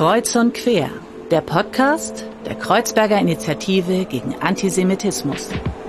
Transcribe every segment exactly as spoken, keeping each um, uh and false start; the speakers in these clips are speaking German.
Kreuz und Quer, der Podcast der Kreuzberger Initiative gegen Antisemitismus.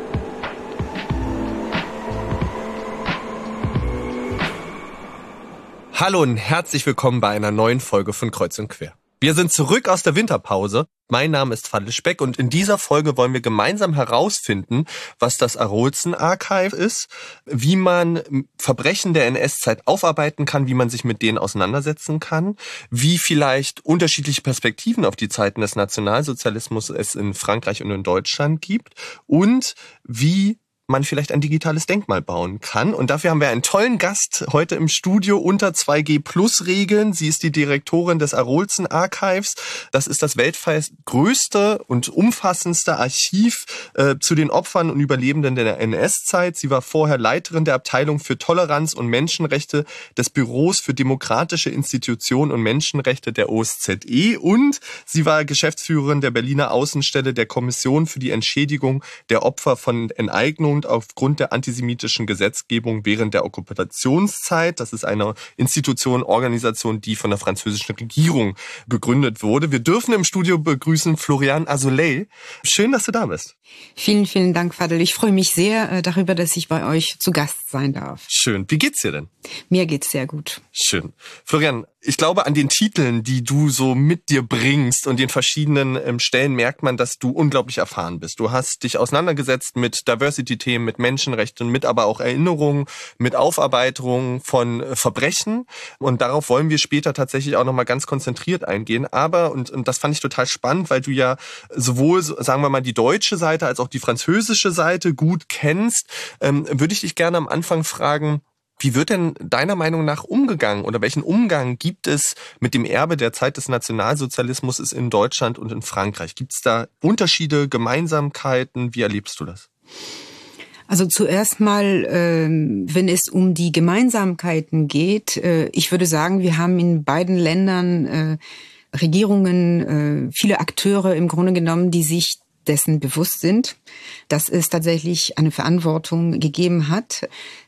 Hallo und herzlich willkommen bei einer neuen Folge von Kreuz und Quer. Wir sind zurück aus der Winterpause. Mein Name ist Fadel Speck und in dieser Folge wollen wir gemeinsam herausfinden, was das Arolsen Archive ist, wie man Verbrechen der N S-Zeit aufarbeiten kann, wie man sich mit denen auseinandersetzen kann, wie vielleicht unterschiedliche Perspektiven auf die Zeiten des Nationalsozialismus es in Frankreich und in Deutschland gibt und wie man vielleicht ein digitales Denkmal bauen kann. Und dafür haben wir einen tollen Gast heute im Studio unter zwei G Plus Regeln. Sie ist die Direktorin des Arolsen Archives. Das ist das weltweit größte und umfassendste Archiv äh, zu den Opfern und Überlebenden der N S-Zeit. Sie war vorher Leiterin der Abteilung für Toleranz und Menschenrechte des Büros für demokratische Institutionen und Menschenrechte der O S Z E und sie war Geschäftsführerin der Berliner Außenstelle der Kommission für die Entschädigung der Opfer von Enteignung aufgrund der antisemitischen Gesetzgebung während der Okkupationszeit. Das ist eine Institution, Organisation, die von der französischen Regierung gegründet wurde. Wir dürfen im Studio begrüßen Floriane Azoulay. Schön, dass du da bist. Vielen, vielen Dank, Fadel. Ich freue mich sehr darüber, dass ich bei euch zu Gast sein darf. Schön. Wie geht's dir denn? Mir geht's sehr gut. Schön. Floriane, ich glaube, an den Titeln, die du so mit dir bringst und den verschiedenen ähm, Stellen merkt man, dass du unglaublich erfahren bist. Du hast dich auseinandergesetzt mit Diversity-Themen, mit Menschenrechten, mit aber auch Erinnerungen, mit Aufarbeitung von äh, Verbrechen. Und darauf wollen wir später tatsächlich auch nochmal ganz konzentriert eingehen. Aber, und, und das fand ich total spannend, weil du ja sowohl, sagen wir mal, die deutsche Seite als auch die französische Seite gut kennst, ähm, würde ich dich gerne am Anfang fragen, wie wird denn deiner Meinung nach umgegangen oder welchen Umgang gibt es mit dem Erbe der Zeit des Nationalsozialismus in Deutschland und in Frankreich? Gibt es da Unterschiede, Gemeinsamkeiten? Wie erlebst du das? Also zuerst mal, wenn es um die Gemeinsamkeiten geht, ich würde sagen, wir haben in beiden Ländern Regierungen, viele Akteure im Grunde genommen, die sich dessen bewusst sind, dass es tatsächlich eine Verantwortung gegeben hat.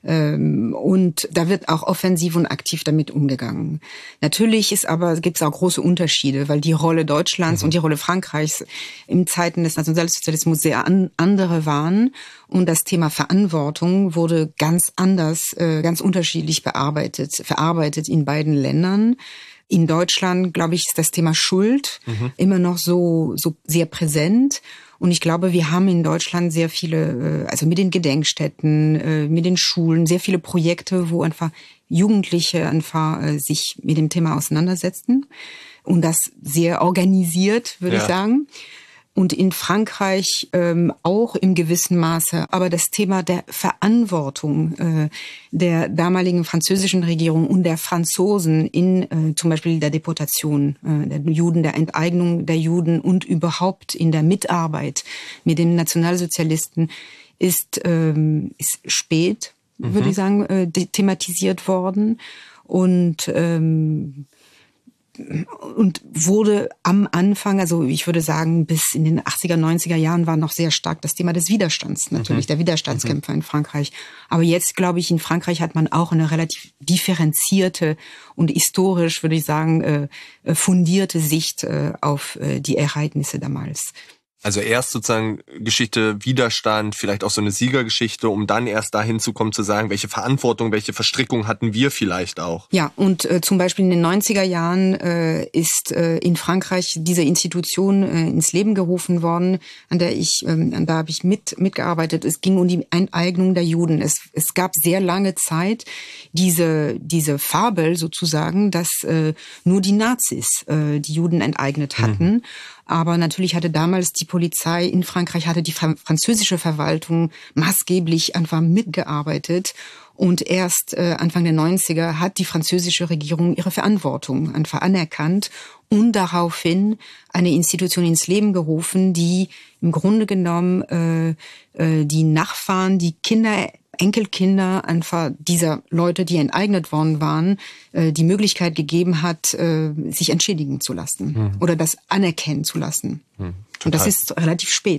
Und da wird auch offensiv und aktiv damit umgegangen. Natürlich ist aber, gibt es auch große Unterschiede, weil die Rolle Deutschlands mhm. und die Rolle Frankreichs in Zeiten des Nationalsozialismus sehr an, andere waren. Und das Thema Verantwortung wurde ganz anders, ganz unterschiedlich bearbeitet, verarbeitet in beiden Ländern. In Deutschland, glaube ich, ist das Thema Schuld mhm. immer noch so, so sehr präsent. Und ich glaube, wir haben in Deutschland sehr viele, also mit den Gedenkstätten, mit den Schulen, sehr viele Projekte, wo einfach Jugendliche einfach sich mit dem Thema auseinandersetzen. Und das sehr organisiert, würde ja. ich sagen. Und in Frankreich ähm, auch im gewissen Maße. Aber das Thema der Verantwortung äh, der damaligen französischen Regierung und der Franzosen in äh, zum Beispiel der Deportation äh, der Juden, der Enteignung der Juden und überhaupt in der Mitarbeit mit den Nationalsozialisten ist, ähm, ist spät, mhm. würde ich sagen, äh, thematisiert worden. Und ähm, Und wurde am Anfang, also ich würde sagen, bis in den achtziger, neunziger Jahren war noch sehr stark das Thema des Widerstands, natürlich, mhm. der Widerstandskämpfer mhm. in Frankreich. Aber jetzt, glaube ich, in Frankreich hat man auch eine relativ differenzierte und historisch, würde ich sagen, fundierte Sicht auf die Ereignisse damals. Also erst sozusagen Geschichte, Widerstand, vielleicht auch so eine Siegergeschichte, um dann erst dahin zu kommen, zu sagen, welche Verantwortung, welche Verstrickung hatten wir vielleicht auch. Ja, und äh, zum Beispiel in den neunziger Jahren äh, ist äh, in Frankreich diese Institution äh, ins Leben gerufen worden, an der ich, äh, an da habe ich mit mitgearbeitet. Es ging um die Enteignung der Juden. Es, es gab sehr lange Zeit diese diese Fabel sozusagen, dass äh, nur die Nazis äh, die Juden enteignet hatten. Mhm. Aber natürlich hatte damals die Polizei in Frankreich, hatte die französische Verwaltung maßgeblich einfach mitgearbeitet. Und erst äh, Anfang der neunziger hat die französische Regierung ihre Verantwortung einfach anerkannt und daraufhin eine Institution ins Leben gerufen, die im Grunde genommen äh, äh, die Nachfahren, die Kinder, Enkelkinder einfach dieser Leute, die enteignet worden waren, die Möglichkeit gegeben hat, sich entschädigen zu lassen mhm. oder das anerkennen zu lassen. Mhm. Und das ist relativ spät.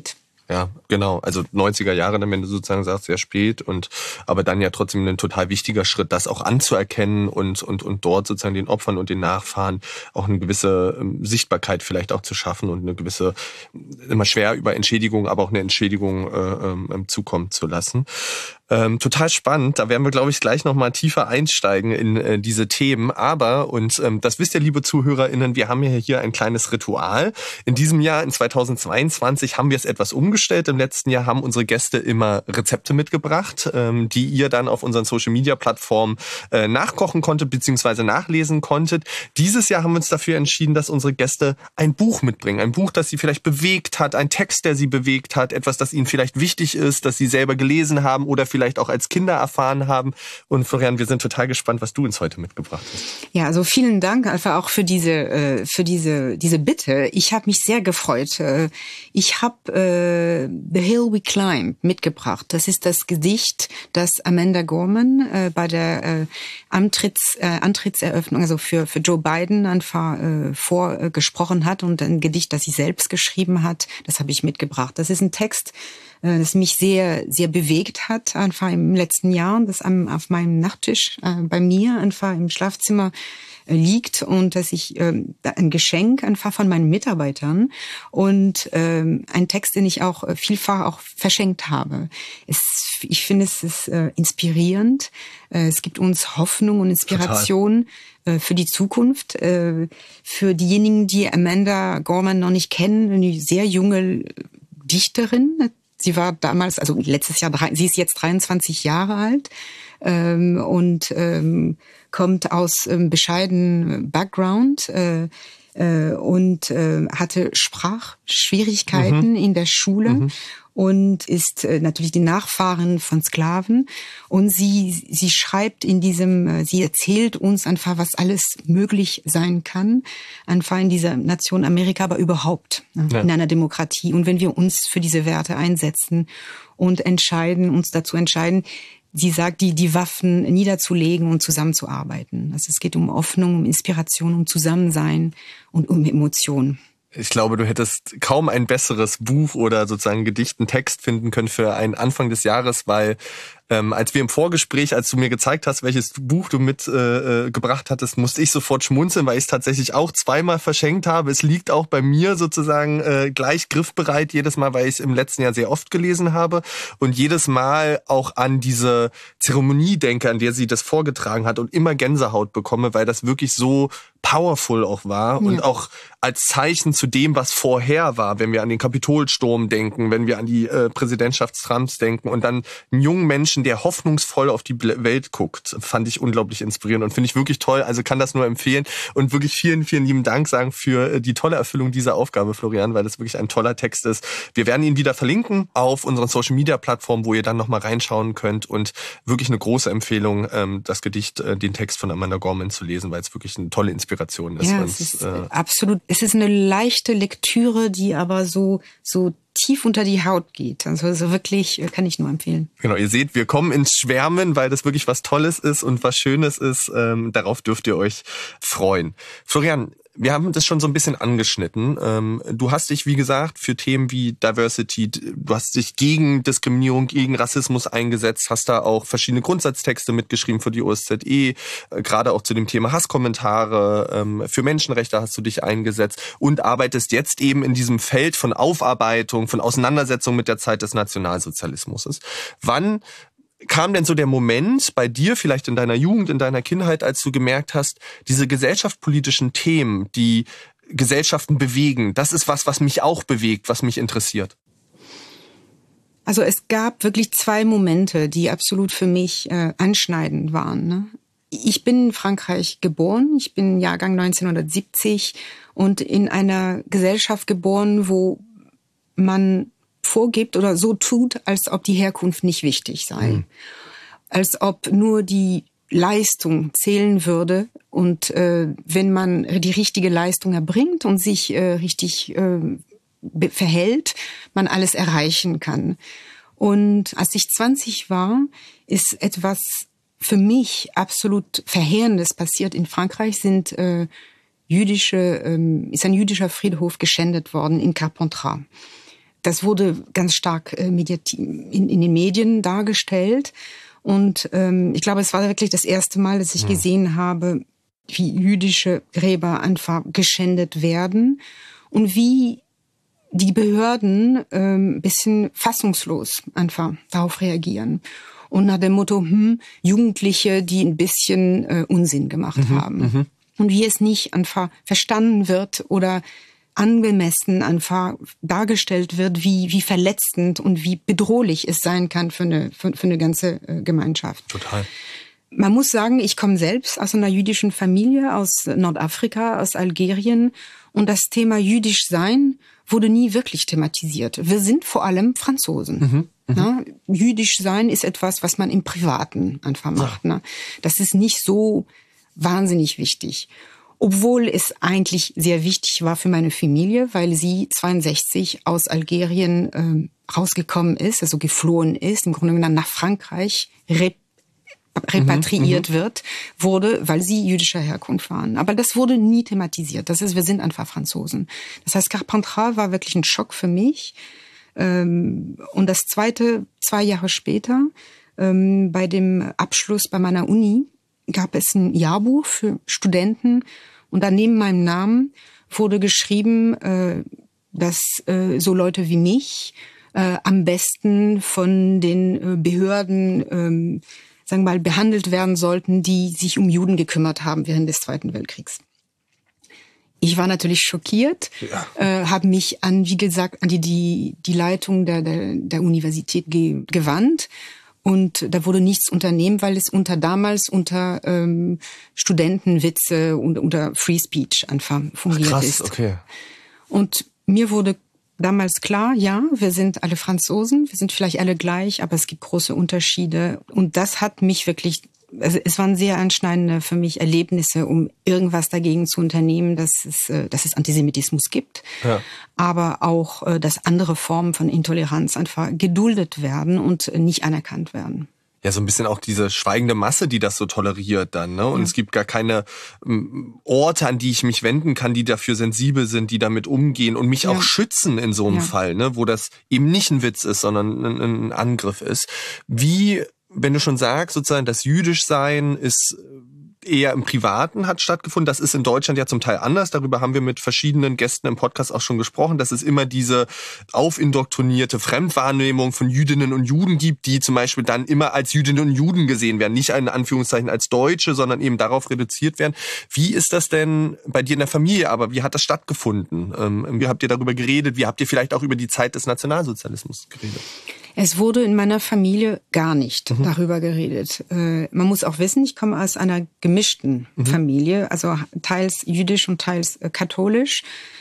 Ja, genau. Also neunziger Jahre, wenn du sozusagen sagst, sehr spät und aber dann ja trotzdem ein total wichtiger Schritt, das auch anzuerkennen und und und dort sozusagen den Opfern und den Nachfahren auch eine gewisse ähm, Sichtbarkeit vielleicht auch zu schaffen und eine gewisse, immer schwer über Entschädigung, aber auch eine Entschädigung äh, ähm, zukommen zu lassen. Ähm, total spannend. Da werden wir, glaube ich, gleich nochmal tiefer einsteigen in äh, diese Themen. Aber, und ähm, das wisst ihr, liebe ZuhörerInnen, wir haben ja hier ein kleines Ritual. In diesem Jahr, in zweitausendzweiundzwanzig, haben wir es etwas umgestellt. Im letzten Jahr haben unsere Gäste immer Rezepte mitgebracht, ähm, die ihr dann auf unseren Social-Media-Plattformen äh, nachkochen konntet, beziehungsweise nachlesen konntet. Dieses Jahr haben wir uns dafür entschieden, dass unsere Gäste ein Buch mitbringen. Ein Buch, das sie vielleicht bewegt hat, ein Text, der sie bewegt hat, etwas, das ihnen vielleicht wichtig ist, das sie selber gelesen haben oder vielleicht auch als Kinder erfahren haben. Und Florian, wir sind total gespannt, was du uns heute mitgebracht hast. Ja, also vielen Dank einfach auch für diese äh, für diese diese Bitte. Ich habe mich sehr gefreut. Ich habe äh, The Hill We Climb mitgebracht. Das ist das Gedicht, das Amanda Gorman äh, bei der äh, Antritts, äh, Antrittseröffnung, also für für Joe Biden einfach äh, vorgesprochen äh, hat und ein Gedicht, das sie selbst geschrieben hat. Das habe ich mitgebracht. Das ist ein Text, das mich sehr, sehr bewegt hat, einfach im letzten Jahr, das am, auf meinem Nachttisch äh, bei mir einfach im Schlafzimmer äh, liegt und dass ich äh, ein Geschenk einfach von meinen Mitarbeitern und äh, ein Text, den ich auch äh, vielfach auch verschenkt habe. Es, ich finde, es ist äh, inspirierend. Äh, es gibt uns Hoffnung und Inspiration Total. Für die Zukunft. Äh, für diejenigen, die Amanda Gorman noch nicht kennen, eine sehr junge Dichterin. Sie war damals, also letztes Jahr, sie ist jetzt dreiundzwanzig Jahre alt ähm, und ähm, kommt aus ähm, bescheidenen Background äh, äh, und äh, hatte Sprachschwierigkeiten mhm. in der Schule. Mhm. Und ist äh, natürlich die Nachfahrin von Sklaven. Und sie sie schreibt in diesem, äh, sie erzählt uns einfach, was alles möglich sein kann, einfach in dieser Nation Amerika, aber überhaupt ne, ja. in einer Demokratie. Und wenn wir uns für diese Werte einsetzen und entscheiden, uns dazu entscheiden, sie sagt, die die Waffen niederzulegen und zusammenzuarbeiten. Also es geht um Hoffnung, um Inspiration, um Zusammensein und um Emotionen. Ich glaube, du hättest kaum ein besseres Buch oder sozusagen Gedicht, einen Text finden können für einen Anfang des Jahres, weil ähm, als wir im Vorgespräch, als du mir gezeigt hast, welches Buch du mitgebracht äh, gebracht hattest, musste ich sofort schmunzeln, weil ich es tatsächlich auch zweimal verschenkt habe. Es liegt auch bei mir sozusagen äh, gleich griffbereit jedes Mal, weil ich es im letzten Jahr sehr oft gelesen habe und jedes Mal auch an diese Zeremonie denke, an der sie das vorgetragen hat und immer Gänsehaut bekomme, weil das wirklich so powerful auch war ja. und auch als Zeichen zu dem, was vorher war, wenn wir an den Kapitolsturm denken, wenn wir an die äh, Präsidentschaft Trumps denken und dann einen jungen Menschen, der hoffnungsvoll auf die Welt guckt, fand ich unglaublich inspirierend und finde ich wirklich toll, also kann das nur empfehlen und wirklich vielen, vielen lieben Dank sagen für die tolle Erfüllung dieser Aufgabe, Florian, weil das wirklich ein toller Text ist. Wir werden ihn wieder verlinken auf unseren Social-Media-Plattformen, wo ihr dann nochmal reinschauen könnt und wirklich eine große Empfehlung, das Gedicht, den Text von Amanda Gorman zu lesen, weil es wirklich eine tolle Inspiration ist. Ja, und, es ist äh, absolut, es ist eine leichte Lektüre, die aber so, so tief unter die Haut geht. Also, also wirklich kann ich nur empfehlen. Genau, ihr seht, wir kommen ins Schwärmen, weil das wirklich was Tolles ist und was Schönes ist. Ähm, darauf dürft ihr euch freuen. Florian, wir haben das schon so ein bisschen angeschnitten. Ähm, du hast dich, wie gesagt, für Themen wie Diversity, du hast dich gegen Diskriminierung, gegen Rassismus eingesetzt, hast da auch verschiedene Grundsatztexte mitgeschrieben für die O S Z E, äh, gerade auch zu dem Thema Hasskommentare, ähm, für Menschenrechte hast du dich eingesetzt und arbeitest jetzt eben in diesem Feld von Aufarbeitung, von Auseinandersetzung mit der Zeit des Nationalsozialismus. Wann kam denn so der Moment bei dir, vielleicht in deiner Jugend, in deiner Kindheit, als du gemerkt hast, diese gesellschaftspolitischen Themen, die Gesellschaften bewegen, das ist was, was mich auch bewegt, was mich interessiert? Also es gab wirklich zwei Momente, die absolut für mich äh, anschneidend waren. Ne? Ich bin in Frankreich geboren, ich bin Jahrgang neunzehnhundertsiebzig und in einer Gesellschaft geboren, wo man vorgibt oder so tut, als ob die Herkunft nicht wichtig sei. Mhm. Als ob nur die Leistung zählen würde und äh, wenn man die richtige Leistung erbringt und sich äh, richtig äh, verhält, man alles erreichen kann. Und als ich zwanzig war, ist etwas für mich absolut Verheerendes passiert. In Frankreich sind äh, jüdische, ähm, ist ein jüdischer Friedhof geschändet worden in Carpentras. das wurde ganz stark äh, mediati- in, in den Medien dargestellt. Und ähm, ich glaube, es war wirklich das erste Mal, dass ich hm. gesehen habe, wie jüdische Gräber einfach geschändet werden und wie die Behörden ähm, ein bisschen fassungslos einfach darauf reagieren. Und nach dem Motto, hm, Jugendliche, die ein bisschen äh, Unsinn gemacht mhm, haben. Mhm. Und wie es nicht einfach verstanden wird oder angemessen einfach dargestellt wird, wie, wie verletzend und wie bedrohlich es sein kann für eine, für, für eine ganze äh, Gemeinschaft. Total. Man muss sagen, ich komme selbst aus einer jüdischen Familie, aus Nordafrika, aus Algerien. Und das Thema jüdisch sein wurde nie wirklich thematisiert. Wir sind vor allem Franzosen. Mhm, ja, jüdisch sein ist etwas, was man im Privaten einfach macht. Ja. Ne? Das ist nicht so wahnsinnig wichtig. Obwohl es eigentlich sehr wichtig war für meine Familie, weil sie zweiundsechzig aus Algerien äh, rausgekommen ist, also geflohen ist, im Grunde genommen nach Frankreich, rep- repatriiert mhm, wird, wurde, weil sie jüdischer Herkunft waren. Aber das wurde nie thematisiert. Das ist, wir sind einfach Franzosen. Das heißt, Carpentras war wirklich ein Schock für mich. Und das Zweite, zwei Jahre später, bei dem Abschluss bei meiner Uni, gab es ein Jahrbuch für Studenten und da neben meinem Namen wurde geschrieben, dass so Leute wie mich am besten von den Behörden sagen wir mal, behandelt werden sollten, die sich um Juden gekümmert haben während des Zweiten Weltkriegs. Ich war natürlich schockiert, ja. äh, habe mich an, wie gesagt, an die die, die Leitung der, der, der Universität ge, gewandt und da wurde nichts unternehmen, weil es unter damals unter ähm, Studentenwitze und unter Free Speech einfach fungiert Ach, krass, ist. Okay. Und mir wurde damals klar, ja, wir sind alle Franzosen, wir sind vielleicht alle gleich, aber es gibt große Unterschiede. Und das hat mich wirklich, also es waren sehr einschneidende für mich Erlebnisse, um irgendwas dagegen zu unternehmen, dass es, dass es Antisemitismus gibt. Ja. Aber auch, dass andere Formen von Intoleranz einfach geduldet werden und nicht anerkannt werden. Ja, so ein bisschen auch diese schweigende Masse, die das so toleriert dann, ne? Und ja. es gibt gar keine ähm, Orte, an die ich mich wenden kann, die dafür sensibel sind, die damit umgehen und mich ja. auch schützen in so einem ja. Fall, ne? Wo das eben nicht ein Witz ist, sondern ein, ein Angriff ist. Wie, wenn du schon sagst, sozusagen, das Jüdischsein ist eher im Privaten hat stattgefunden. Das ist in Deutschland ja zum Teil anders. Darüber haben wir mit verschiedenen Gästen im Podcast auch schon gesprochen, dass es immer diese aufindoktrinierte Fremdwahrnehmung von Jüdinnen und Juden gibt, die zum Beispiel dann immer als Jüdinnen und Juden gesehen werden. Nicht in Anführungszeichen als Deutsche, sondern eben darauf reduziert werden. Wie ist das denn bei dir in der Familie? Aber wie hat das stattgefunden? Wie habt ihr darüber geredet? Wie habt ihr vielleicht auch über die Zeit des Nationalsozialismus geredet? Es wurde in meiner Familie gar nicht mhm. darüber geredet. Äh, man muss auch wissen, ich komme aus einer gemischten mhm. Familie, also teils jüdisch und teils äh, katholisch.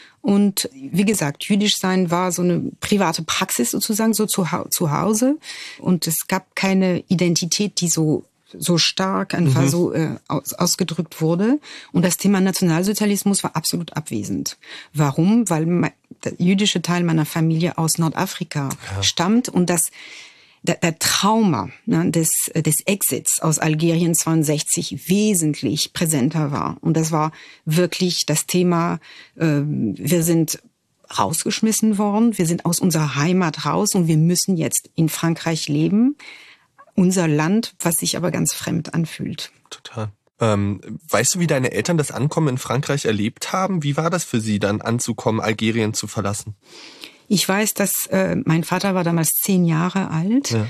Und wie gesagt, jüdisch sein war so eine private Praxis sozusagen, so zu, zu Hause. Und es gab keine Identität, die so so stark einfach mhm. so äh, aus, ausgedrückt wurde. Und das Thema Nationalsozialismus war absolut abwesend. Warum? Weil mein, der jüdische Teil meiner Familie aus Nordafrika ja. stammt und das der, der Trauma ne, des des Exits aus Algerien zweiundsechzig wesentlich präsenter war. Und das war wirklich das Thema, äh, wir sind rausgeschmissen worden, wir sind aus unserer Heimat raus und wir müssen jetzt in Frankreich leben. Unser Land, was sich aber ganz fremd anfühlt. Total. Ähm, weißt du, wie deine Eltern das Ankommen in Frankreich erlebt haben? Wie war das für sie, dann anzukommen, Algerien zu verlassen? Ich weiß, dass äh, mein Vater war damals zehn Jahre alt ja.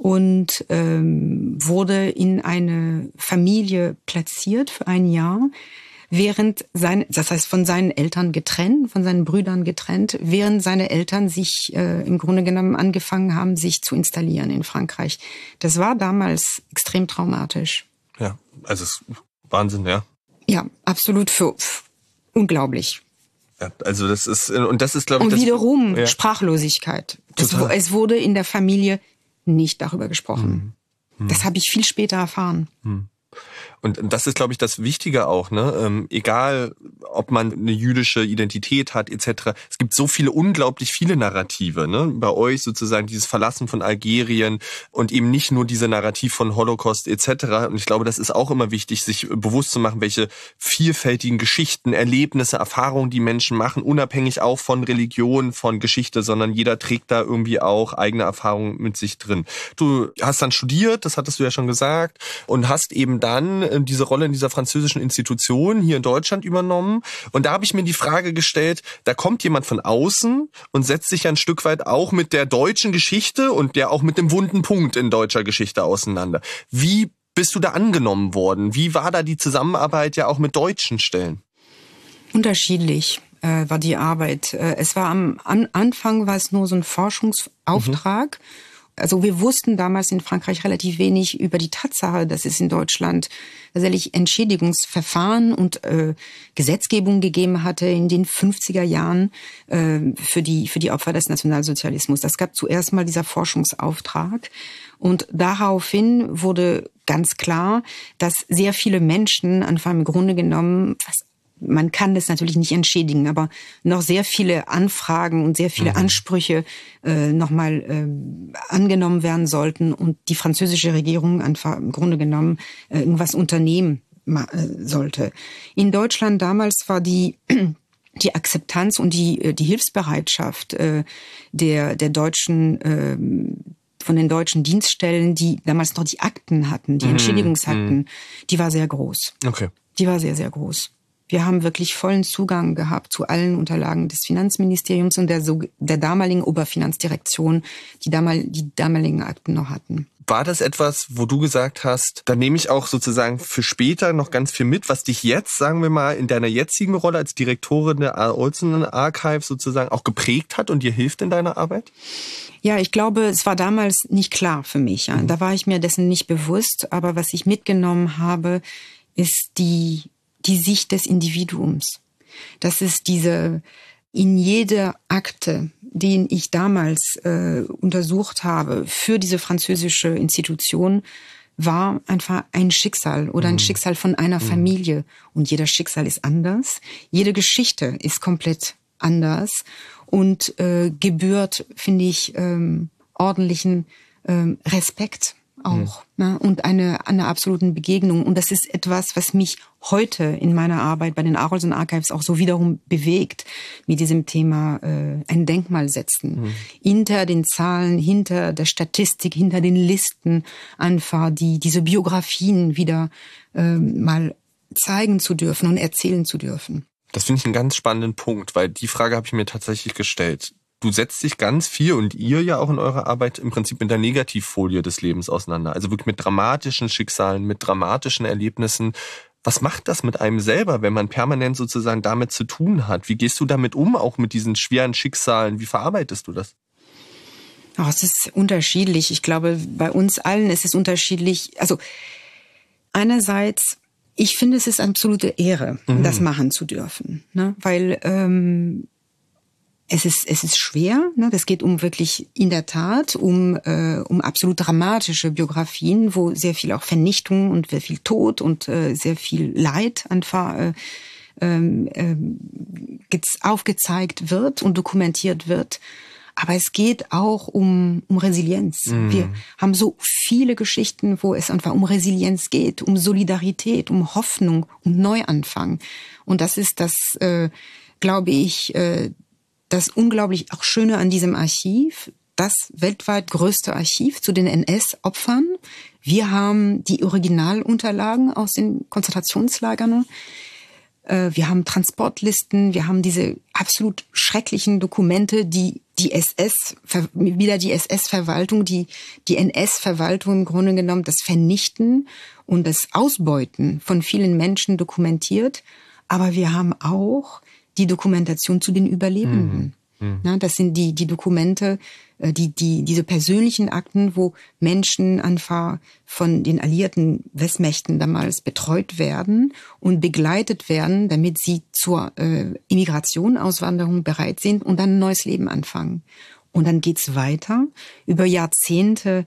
und ähm, wurde in eine Familie platziert für ein Jahr. Während sein, das heißt von seinen Eltern getrennt, von seinen Brüdern getrennt, während seine Eltern sich äh, im Grunde genommen angefangen haben, sich zu installieren in Frankreich. Das war damals extrem traumatisch. Ja, also es ist Wahnsinn, ja. Ja, absolut für, für unglaublich. Ja, also das ist und das ist glaube ich und das, wiederum ja. Sprachlosigkeit. Das, es wurde in der Familie nicht darüber gesprochen. Hm. Hm. Das habe ich viel später erfahren. Hm. Und das ist, glaube ich, das Wichtige auch, ne? Ähm, egal, ob man eine jüdische Identität hat et cetera. Es gibt so viele, unglaublich viele Narrative, ne? Bei euch sozusagen dieses Verlassen von Algerien und eben nicht nur diese Narrativ von Holocaust et cetera. Und ich glaube, das ist auch immer wichtig, sich bewusst zu machen, welche vielfältigen Geschichten, Erlebnisse, Erfahrungen die Menschen machen, unabhängig auch von Religion, von Geschichte, sondern jeder trägt da irgendwie auch eigene Erfahrungen mit sich drin. Du hast dann studiert, das hattest du ja schon gesagt, und hast eben dann diese Rolle in dieser französischen Institution hier in Deutschland übernommen. Und da habe ich mir die Frage gestellt, da kommt jemand von außen und setzt sich ein Stück weit auch mit der deutschen Geschichte und ja auch mit dem wunden Punkt in deutscher Geschichte auseinander. Wie bist du da angenommen worden? Wie war da die Zusammenarbeit ja auch mit deutschen Stellen? Unterschiedlich äh, war die Arbeit. Äh, es war am an Anfang war es nur so ein Forschungsauftrag. Mhm. Also wir wussten damals in Frankreich relativ wenig über die Tatsache, dass es in Deutschland tatsächlich Entschädigungsverfahren und äh, Gesetzgebung gegeben hatte in den fünfziger Jahren äh, für die für die Opfer des Nationalsozialismus. Das gab zuerst mal dieser Forschungsauftrag und daraufhin wurde ganz klar, dass sehr viele Menschen einfach im Grunde genommen, was man kann das natürlich nicht entschädigen, aber noch sehr viele Anfragen und sehr viele mhm. Ansprüche äh, nochmal äh, angenommen werden sollten und die französische Regierung einfach im Grunde genommen äh, irgendwas unternehmen äh, sollte. In Deutschland damals war die die Akzeptanz und die die Hilfsbereitschaft äh, der der deutschen äh, von den deutschen Dienststellen, die damals noch die Akten hatten, die mhm. Entschädigungsakten, mhm. die war sehr groß. Okay. Die war sehr, sehr groß. Wir haben wirklich vollen Zugang gehabt zu allen Unterlagen des Finanzministeriums und der, der damaligen Oberfinanzdirektion, die, damal, die damaligen Akten noch hatten. War das etwas, wo du gesagt hast, da nehme ich auch sozusagen für später noch ganz viel mit, was dich jetzt, sagen wir mal, in deiner jetzigen Rolle als Direktorin der Olsen Archive sozusagen auch geprägt hat und dir hilft in deiner Arbeit? Ja, ich glaube, es war damals nicht klar für mich. Ja. Da war ich mir dessen nicht bewusst. Aber was ich mitgenommen habe, ist die die Sicht des Individuums. Das ist diese, in jeder Akte, den ich damals äh, untersucht habe für diese französische Institution, war einfach ein Schicksal oder ein mhm. Schicksal von einer mhm. Familie. Und jeder Schicksal ist anders. Jede Geschichte ist komplett anders und äh, gebührt, finde ich, ähm, ordentlichen ähm, Respekt auch, mhm. ne? Und eine, eine absoluten Begegnung. Und das ist etwas, was mich heute in meiner Arbeit bei den Olsen Archives auch so wiederum bewegt, mit diesem Thema äh, ein Denkmal setzen. Mhm. Hinter den Zahlen, hinter der Statistik, hinter den Listen einfach die diese Biografien wieder äh, mal zeigen zu dürfen und erzählen zu dürfen. Das finde ich einen ganz spannenden Punkt, weil die Frage habe ich mir tatsächlich gestellt. Du setzt dich ganz viel und ihr ja auch in eurer Arbeit im Prinzip mit der Negativfolie des Lebens auseinander. Also wirklich mit dramatischen Schicksalen, mit dramatischen Erlebnissen. Was macht das mit einem selber, wenn man permanent sozusagen damit zu tun hat? Wie gehst du damit um, auch mit diesen schweren Schicksalen? Wie verarbeitest du das? Oh, es ist unterschiedlich. Ich glaube, bei uns allen ist es unterschiedlich. Also einerseits, ich finde, es ist absolute Ehre, mhm. das machen zu dürfen, ne? Weil ähm, Es ist, es ist schwer, ne? Das geht um wirklich in der Tat um, äh, um absolut dramatische Biografien, wo sehr viel auch Vernichtung und sehr viel Tod und äh, sehr viel Leid einfach äh, äh, aufgezeigt wird und dokumentiert wird. Aber es geht auch um, um Resilienz. Mm. Wir haben so viele Geschichten, wo es einfach um Resilienz geht, um Solidarität, um Hoffnung, um Neuanfang. Und das ist das, äh, glaube ich, äh, das unglaublich auch Schöne an diesem Archiv, das weltweit größte Archiv zu den N S-Opfern. Wir haben die Originalunterlagen aus den Konzentrationslagern. Wir haben Transportlisten, wir haben diese absolut schrecklichen Dokumente, die die S S, wieder die S S-Verwaltung, die, die N S-Verwaltung im Grunde genommen das Vernichten und das Ausbeuten von vielen Menschen dokumentiert. Aber wir haben auch die Dokumentation zu den Überlebenden. Mhm. Mhm. Das sind die, die Dokumente, die, die, diese persönlichen Akten, wo Menschen einfach von den alliierten Westmächten damals betreut werden und begleitet werden, damit sie zur äh, Immigration, Auswanderung bereit sind und dann ein neues Leben anfangen. Und dann geht's weiter. Über Jahrzehnte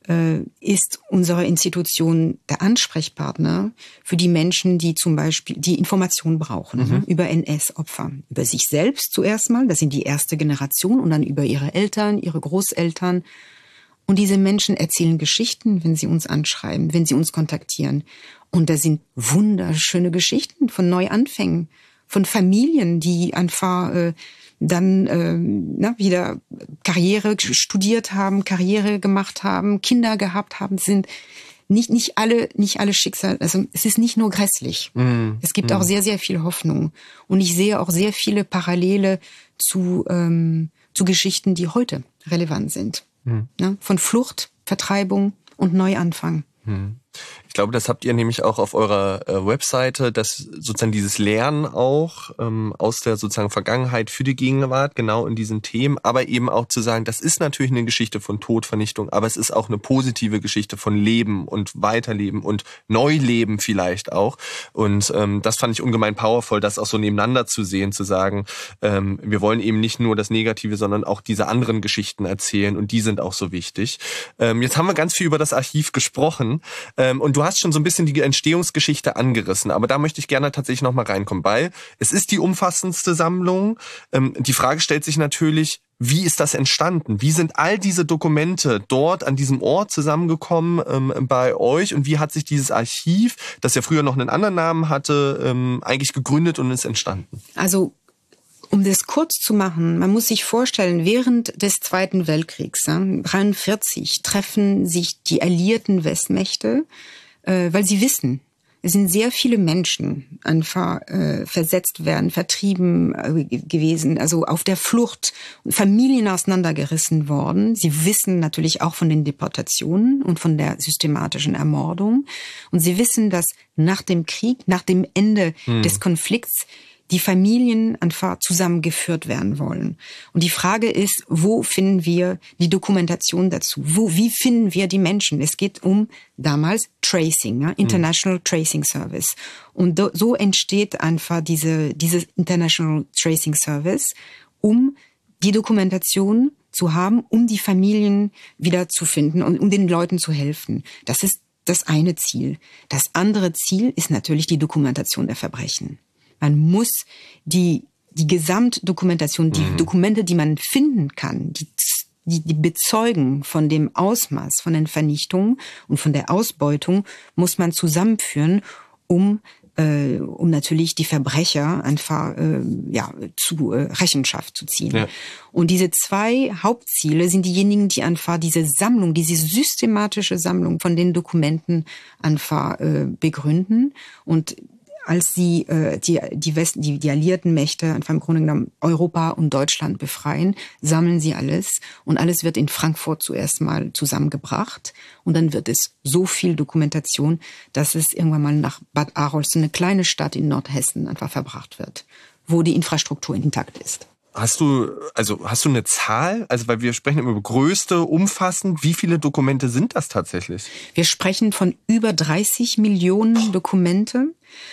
äh, ist unsere Institution der Ansprechpartner für die Menschen, die zum Beispiel die Informationen brauchen, mhm. ne, über N S-Opfer. Über sich selbst zuerst mal, das sind die erste Generation, und dann über ihre Eltern, ihre Großeltern. Und diese Menschen erzählen Geschichten, wenn sie uns anschreiben, wenn sie uns kontaktieren. Und da sind wunderschöne Geschichten von Neuanfängen, von Familien, die einfach äh, dann äh, na, wieder Karriere studiert haben, Karriere gemacht haben, Kinder gehabt haben, sind nicht nicht alle nicht alle Schicksal. Also es ist nicht nur grässlich. Mm, es gibt mm. auch sehr sehr viel Hoffnung. Und ich sehe auch sehr viele Parallele zu ähm, zu Geschichten, die heute relevant sind. Mm. Na, von Flucht, Vertreibung und Neuanfang. Mm. Ich glaube, das habt ihr nämlich auch auf eurer äh, Webseite, dass sozusagen dieses Lernen auch ähm, aus der sozusagen Vergangenheit für die Gegenwart, genau in diesen Themen, aber eben auch zu sagen, das ist natürlich eine Geschichte von Tod, Vernichtung, aber es ist auch eine positive Geschichte von Leben und Weiterleben und Neuleben vielleicht auch. Und ähm, das fand ich ungemein powerful, das auch so nebeneinander zu sehen, zu sagen, ähm, wir wollen eben nicht nur das Negative, sondern auch diese anderen Geschichten erzählen, und die sind auch so wichtig. Ähm, jetzt haben wir ganz viel über das Archiv gesprochen, ähm, und du Du hast schon so ein bisschen die Entstehungsgeschichte angerissen, aber da möchte ich gerne tatsächlich noch mal reinkommen, weil es ist die umfassendste Sammlung. Ähm, die Frage stellt sich natürlich, wie ist das entstanden? Wie sind all diese Dokumente dort an diesem Ort zusammengekommen ähm, bei euch, und wie hat sich dieses Archiv, das ja früher noch einen anderen Namen hatte, ähm, eigentlich gegründet und ist entstanden? Also um das kurz zu machen, man muss sich vorstellen, während des Zweiten Weltkriegs, neunzehnhundertdreiundvierzig, treffen sich die alliierten Westmächte, weil sie wissen, es sind sehr viele Menschen einfach äh, versetzt werden, vertrieben äh, gewesen, also auf der Flucht, Familien auseinandergerissen worden. Sie wissen natürlich auch von den Deportationen und von der systematischen Ermordung. Und sie wissen, dass nach dem Krieg, nach dem Ende hm. des Konflikts, die Familien einfach zusammengeführt werden wollen. Und die Frage ist, wo finden wir die Dokumentation dazu? Wo, wie finden wir die Menschen? Es geht um damals Tracing, ja? International mhm. Tracing Service. Und do, so entsteht einfach diese, dieses International Tracing Service, um die Dokumentation zu haben, um die Familien wieder zu finden und um den Leuten zu helfen. Das ist das eine Ziel. Das andere Ziel ist natürlich die Dokumentation der Verbrechen. Man muss die, die Gesamtdokumentation, die mhm. Dokumente, die man finden kann, die, die, die bezeugen von dem Ausmaß, von den Vernichtungen und von der Ausbeutung, muss man zusammenführen, um, äh, um natürlich die Verbrecher einfach äh, ja, zu äh, Rechenschaft zu ziehen. Ja. Und diese zwei Hauptziele sind diejenigen, die einfach diese Sammlung, diese systematische Sammlung von den Dokumenten einfach äh, begründen. Und als sie äh, die die Westen, die, die alliierten Mächte einfach im Grunde genommen Europa und Deutschland befreien, sammeln sie alles, und alles wird in Frankfurt zuerst mal zusammengebracht, und dann wird es so viel Dokumentation, dass es irgendwann mal nach Bad Arolsen, eine kleine Stadt in Nordhessen, einfach verbracht wird, wo die Infrastruktur intakt ist. Hast du, also hast du eine Zahl? Also, weil wir sprechen immer über größte, umfassend. Wie viele Dokumente sind das tatsächlich? Wir sprechen von über dreißig Millionen Dokumente.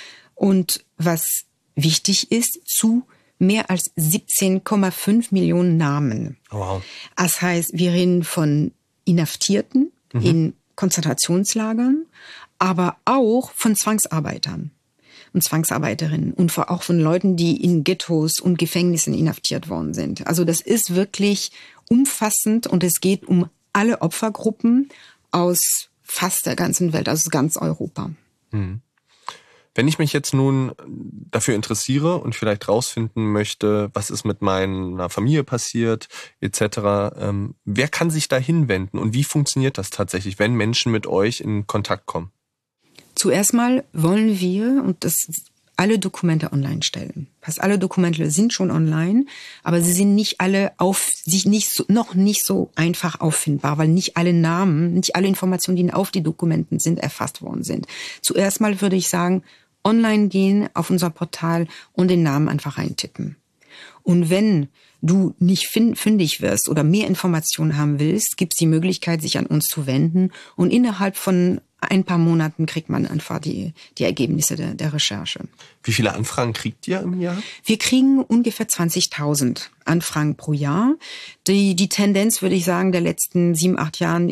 Und was wichtig ist, zu mehr als siebzehn Komma fünf Millionen Namen. Wow. Das heißt, wir reden von Inhaftierten mhm. in Konzentrationslagern, aber auch von Zwangsarbeitern und Zwangsarbeiterinnen und auch von Leuten, die in Ghettos und Gefängnissen inhaftiert worden sind. Also das ist wirklich umfassend, und es geht um alle Opfergruppen aus fast der ganzen Welt, also ganz Europa. Mhm. Wenn ich mich jetzt nun dafür interessiere und vielleicht rausfinden möchte, was ist mit meiner Familie passiert, et cetera, ähm, wer kann sich da hinwenden und wie funktioniert das tatsächlich, wenn Menschen mit euch in Kontakt kommen? Zuerst mal wollen wir und das alle Dokumente online stellen. Fast alle Dokumente sind schon online, aber sie sind nicht alle auf, sich nicht so, noch nicht so einfach auffindbar, weil nicht alle Namen, nicht alle Informationen, die auf die Dokumenten sind, erfasst worden sind. Zuerst mal würde ich sagen, online gehen auf unser Portal und den Namen einfach reintippen. Und wenn du nicht fündig wirst oder mehr Informationen haben willst, gibt es die Möglichkeit, sich an uns zu wenden, und innerhalb von ein paar Monaten kriegt man einfach die, die Ergebnisse der, der Recherche. Wie viele Anfragen kriegt ihr im Jahr? Wir kriegen ungefähr zwanzigtausend Anfragen pro Jahr. Die, die Tendenz, würde ich sagen, der letzten sieben, acht Jahren ist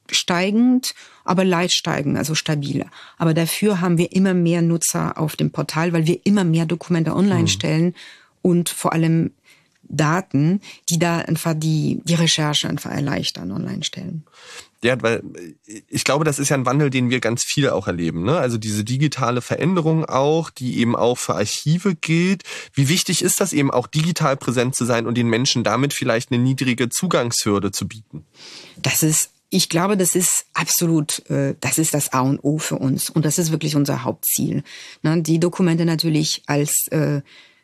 steigend, aber leicht steigend, also stabiler. Aber dafür haben wir immer mehr Nutzer auf dem Portal, weil wir immer mehr Dokumente online mhm. stellen und vor allem Daten, die da einfach die, die Recherche einfach erleichtern, online stellen. Ja, weil ich glaube, das ist ja ein Wandel, den wir ganz viel auch erleben, ne? Also diese digitale Veränderung auch, die eben auch für Archive gilt. Wie wichtig ist das eben auch, digital präsent zu sein und den Menschen damit vielleicht eine niedrige Zugangshürde zu bieten? Das ist Ich glaube, das ist absolut, das ist das A und O für uns. Und das ist wirklich unser Hauptziel. Die Dokumente natürlich als äh,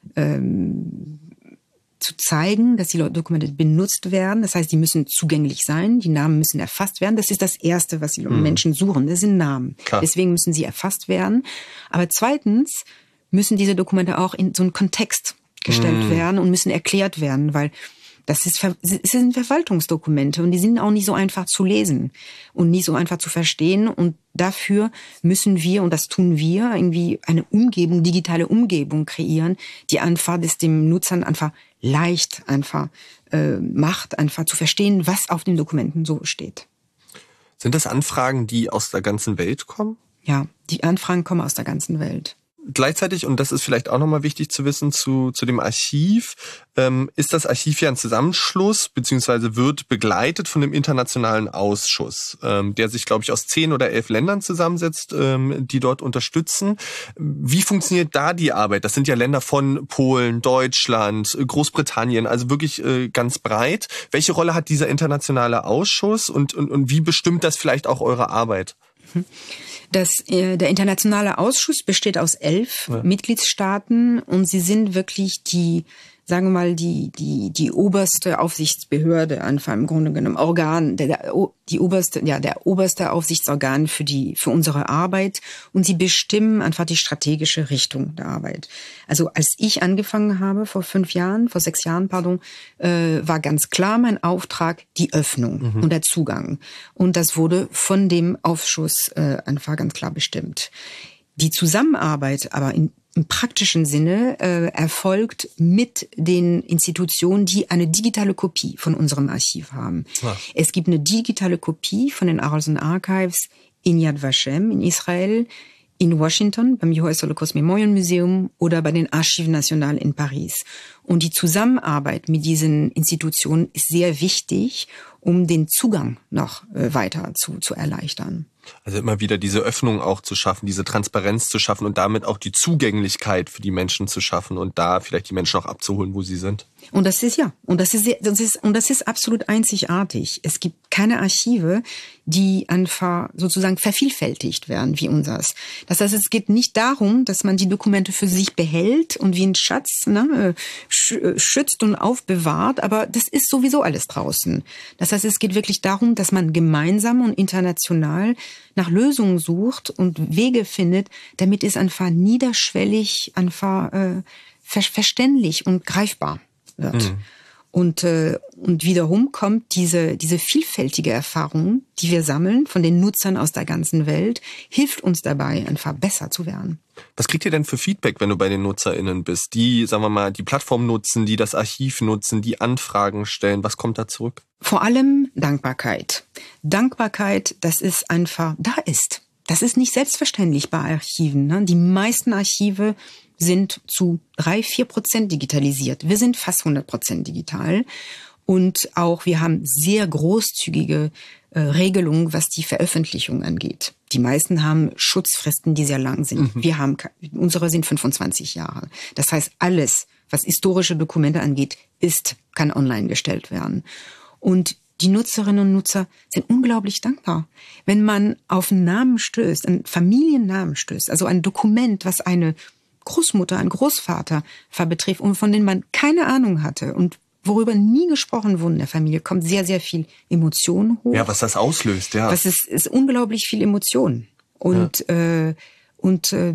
ähm, zu zeigen, dass die Dokumente benutzt werden. Das heißt, die müssen zugänglich sein, die Namen müssen erfasst werden. Das ist das Erste, was die mhm. Menschen suchen. Das sind Namen. Klar. Deswegen müssen sie erfasst werden. Aber zweitens müssen diese Dokumente auch in so einen Kontext gestellt mhm. werden und müssen erklärt werden, weil das ist, es sind Verwaltungsdokumente und die sind auch nicht so einfach zu lesen und nicht so einfach zu verstehen. Und dafür müssen wir, und das tun wir, irgendwie eine Umgebung, digitale Umgebung kreieren, die einfach das dem Nutzern einfach leicht einfach äh, macht, einfach zu verstehen, was auf den Dokumenten so steht. Sind das Anfragen, die aus der ganzen Welt kommen? Ja, die Anfragen kommen aus der ganzen Welt. Gleichzeitig, und das ist vielleicht auch nochmal wichtig zu wissen zu zu dem Archiv, ähm, ist das Archiv ja ein Zusammenschluss, beziehungsweise wird begleitet von dem internationalen Ausschuss, ähm, der sich, glaube ich, aus zehn oder elf Ländern zusammensetzt, ähm, die dort unterstützen. Wie funktioniert da die Arbeit? Das sind ja Länder von Polen, Deutschland, Großbritannien, also wirklich äh, ganz breit. Welche Rolle hat dieser internationale Ausschuss und, und, und wie bestimmt das vielleicht auch eure Arbeit? Mhm. Das, äh, der internationale Ausschuss besteht aus elf ja. Mitgliedstaaten und sie sind wirklich die, sagen wir mal, die, die, die oberste Aufsichtsbehörde, einfach im Grunde genommen Organ, der, der, die oberste, ja, der oberste Aufsichtsorgan für die, für unsere Arbeit und sie bestimmen einfach die strategische Richtung der Arbeit. Also als ich angefangen habe, vor fünf Jahren, vor sechs Jahren, pardon, äh, war ganz klar mein Auftrag die Öffnung mhm. und der Zugang. Und das wurde von dem Ausschuss äh, einfach ganz klar bestimmt. Die Zusammenarbeit aber in im praktischen Sinne äh, erfolgt mit den Institutionen, die eine digitale Kopie von unserem Archiv haben. Ja. Es gibt eine digitale Kopie von den Archives Archives in Yad Vashem in Israel, in Washington beim U S Holocaust Memorial Museum oder bei den Archives Nationales in Paris. Und die Zusammenarbeit mit diesen Institutionen ist sehr wichtig, um den Zugang noch äh, weiter zu, zu erleichtern. Also immer wieder diese Öffnung auch zu schaffen, diese Transparenz zu schaffen und damit auch die Zugänglichkeit für die Menschen zu schaffen und da vielleicht die Menschen auch abzuholen, wo sie sind. Und das ist ja, und das ist, das ist, und das ist absolut einzigartig. Es gibt keine Archive, die einfach sozusagen vervielfältigt werden wie unseres. Das heißt, es geht nicht darum, dass man die Dokumente für sich behält und wie ein Schatz ne, schützt und aufbewahrt, aber das ist sowieso alles draußen. Das heißt, es geht wirklich darum, dass man gemeinsam und international nach Lösungen sucht und Wege findet, damit es einfach niederschwellig, einfach äh, ver- verständlich und greifbar wird. Mhm. Und, äh, und wiederum kommt diese, diese vielfältige Erfahrung, die wir sammeln von den Nutzern aus der ganzen Welt, hilft uns dabei, einfach besser zu werden. Was kriegt ihr denn für Feedback, wenn du bei den NutzerInnen bist? Die, sagen wir mal, die Plattform nutzen, die das Archiv nutzen, die Anfragen stellen. Was kommt da zurück? Vor allem Dankbarkeit. Dankbarkeit, das ist einfach, da ist. Das ist nicht selbstverständlich bei Archiven. Ne? Die meisten Archive sind zu drei, vier Prozent digitalisiert. Wir sind fast hundert Prozent digital. Und auch wir haben sehr großzügige äh, Regelungen, was die Veröffentlichung angeht. Die meisten haben Schutzfristen, die sehr lang sind. Mhm. Wir haben, unsere sind fünfundzwanzig Jahre. Das heißt, alles, was historische Dokumente angeht, ist, kann online gestellt werden. Und die Nutzerinnen und Nutzer sind unglaublich dankbar. Wenn man auf einen Namen stößt, einen Familiennamen stößt, also ein Dokument, was eine Großmutter, ein Großvater betrifft und von denen man keine Ahnung hatte und worüber nie gesprochen wurde in der Familie, kommt sehr, sehr viel Emotion hoch. Ja, was das auslöst, ja. Das ist, ist unglaublich viel Emotion. Und, ja. äh, und äh,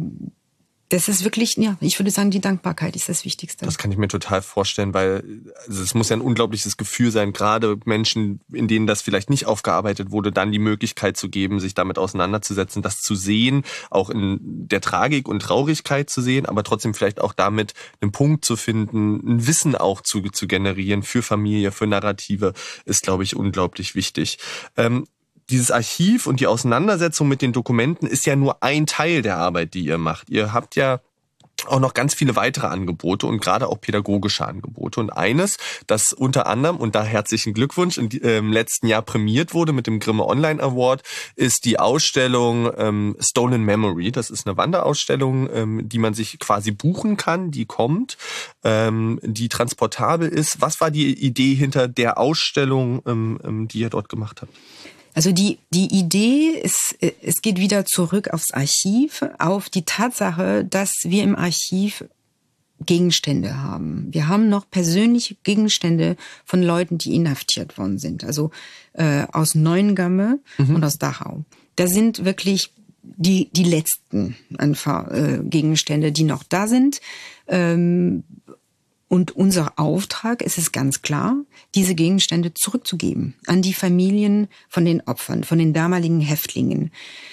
das ist wirklich, ja, ich würde sagen, die Dankbarkeit ist das Wichtigste. Das kann ich mir total vorstellen, weil also es muss ja ein unglaubliches Gefühl sein, gerade Menschen, in denen das vielleicht nicht aufgearbeitet wurde, dann die Möglichkeit zu geben, sich damit auseinanderzusetzen, das zu sehen, auch in der Tragik und Traurigkeit zu sehen, aber trotzdem vielleicht auch damit einen Punkt zu finden, ein Wissen auch zu, zu generieren für Familie, für Narrative, ist, glaube ich, unglaublich wichtig. Ähm, dieses Archiv und die Auseinandersetzung mit den Dokumenten ist ja nur ein Teil der Arbeit, die ihr macht. Ihr habt ja auch noch ganz viele weitere Angebote und gerade auch pädagogische Angebote. Und eines, das unter anderem, und da herzlichen Glückwunsch, im ähm, letzten Jahr prämiert wurde mit dem Grimme Online Award, ist die Ausstellung ähm, Stolen Memory. Das ist eine Wanderausstellung, ähm, die man sich quasi buchen kann, die kommt, ähm, die transportabel ist. Was war die Idee hinter der Ausstellung, ähm, die ihr dort gemacht habt? Also die, die Idee ist, es geht wieder zurück aufs Archiv, auf die Tatsache, dass wir im Archiv Gegenstände haben. Wir haben noch persönliche Gegenstände von Leuten, die inhaftiert worden sind. Also äh, aus Neuengamme mhm. und aus Dachau. Da sind wirklich die, die letzten einfach, äh, Gegenstände, die noch da sind. Ähm, Und unser Auftrag ist es ganz klar, diese Gegenstände zurückzugeben an die Familien von den Opfern, von den damaligen Häftlingen.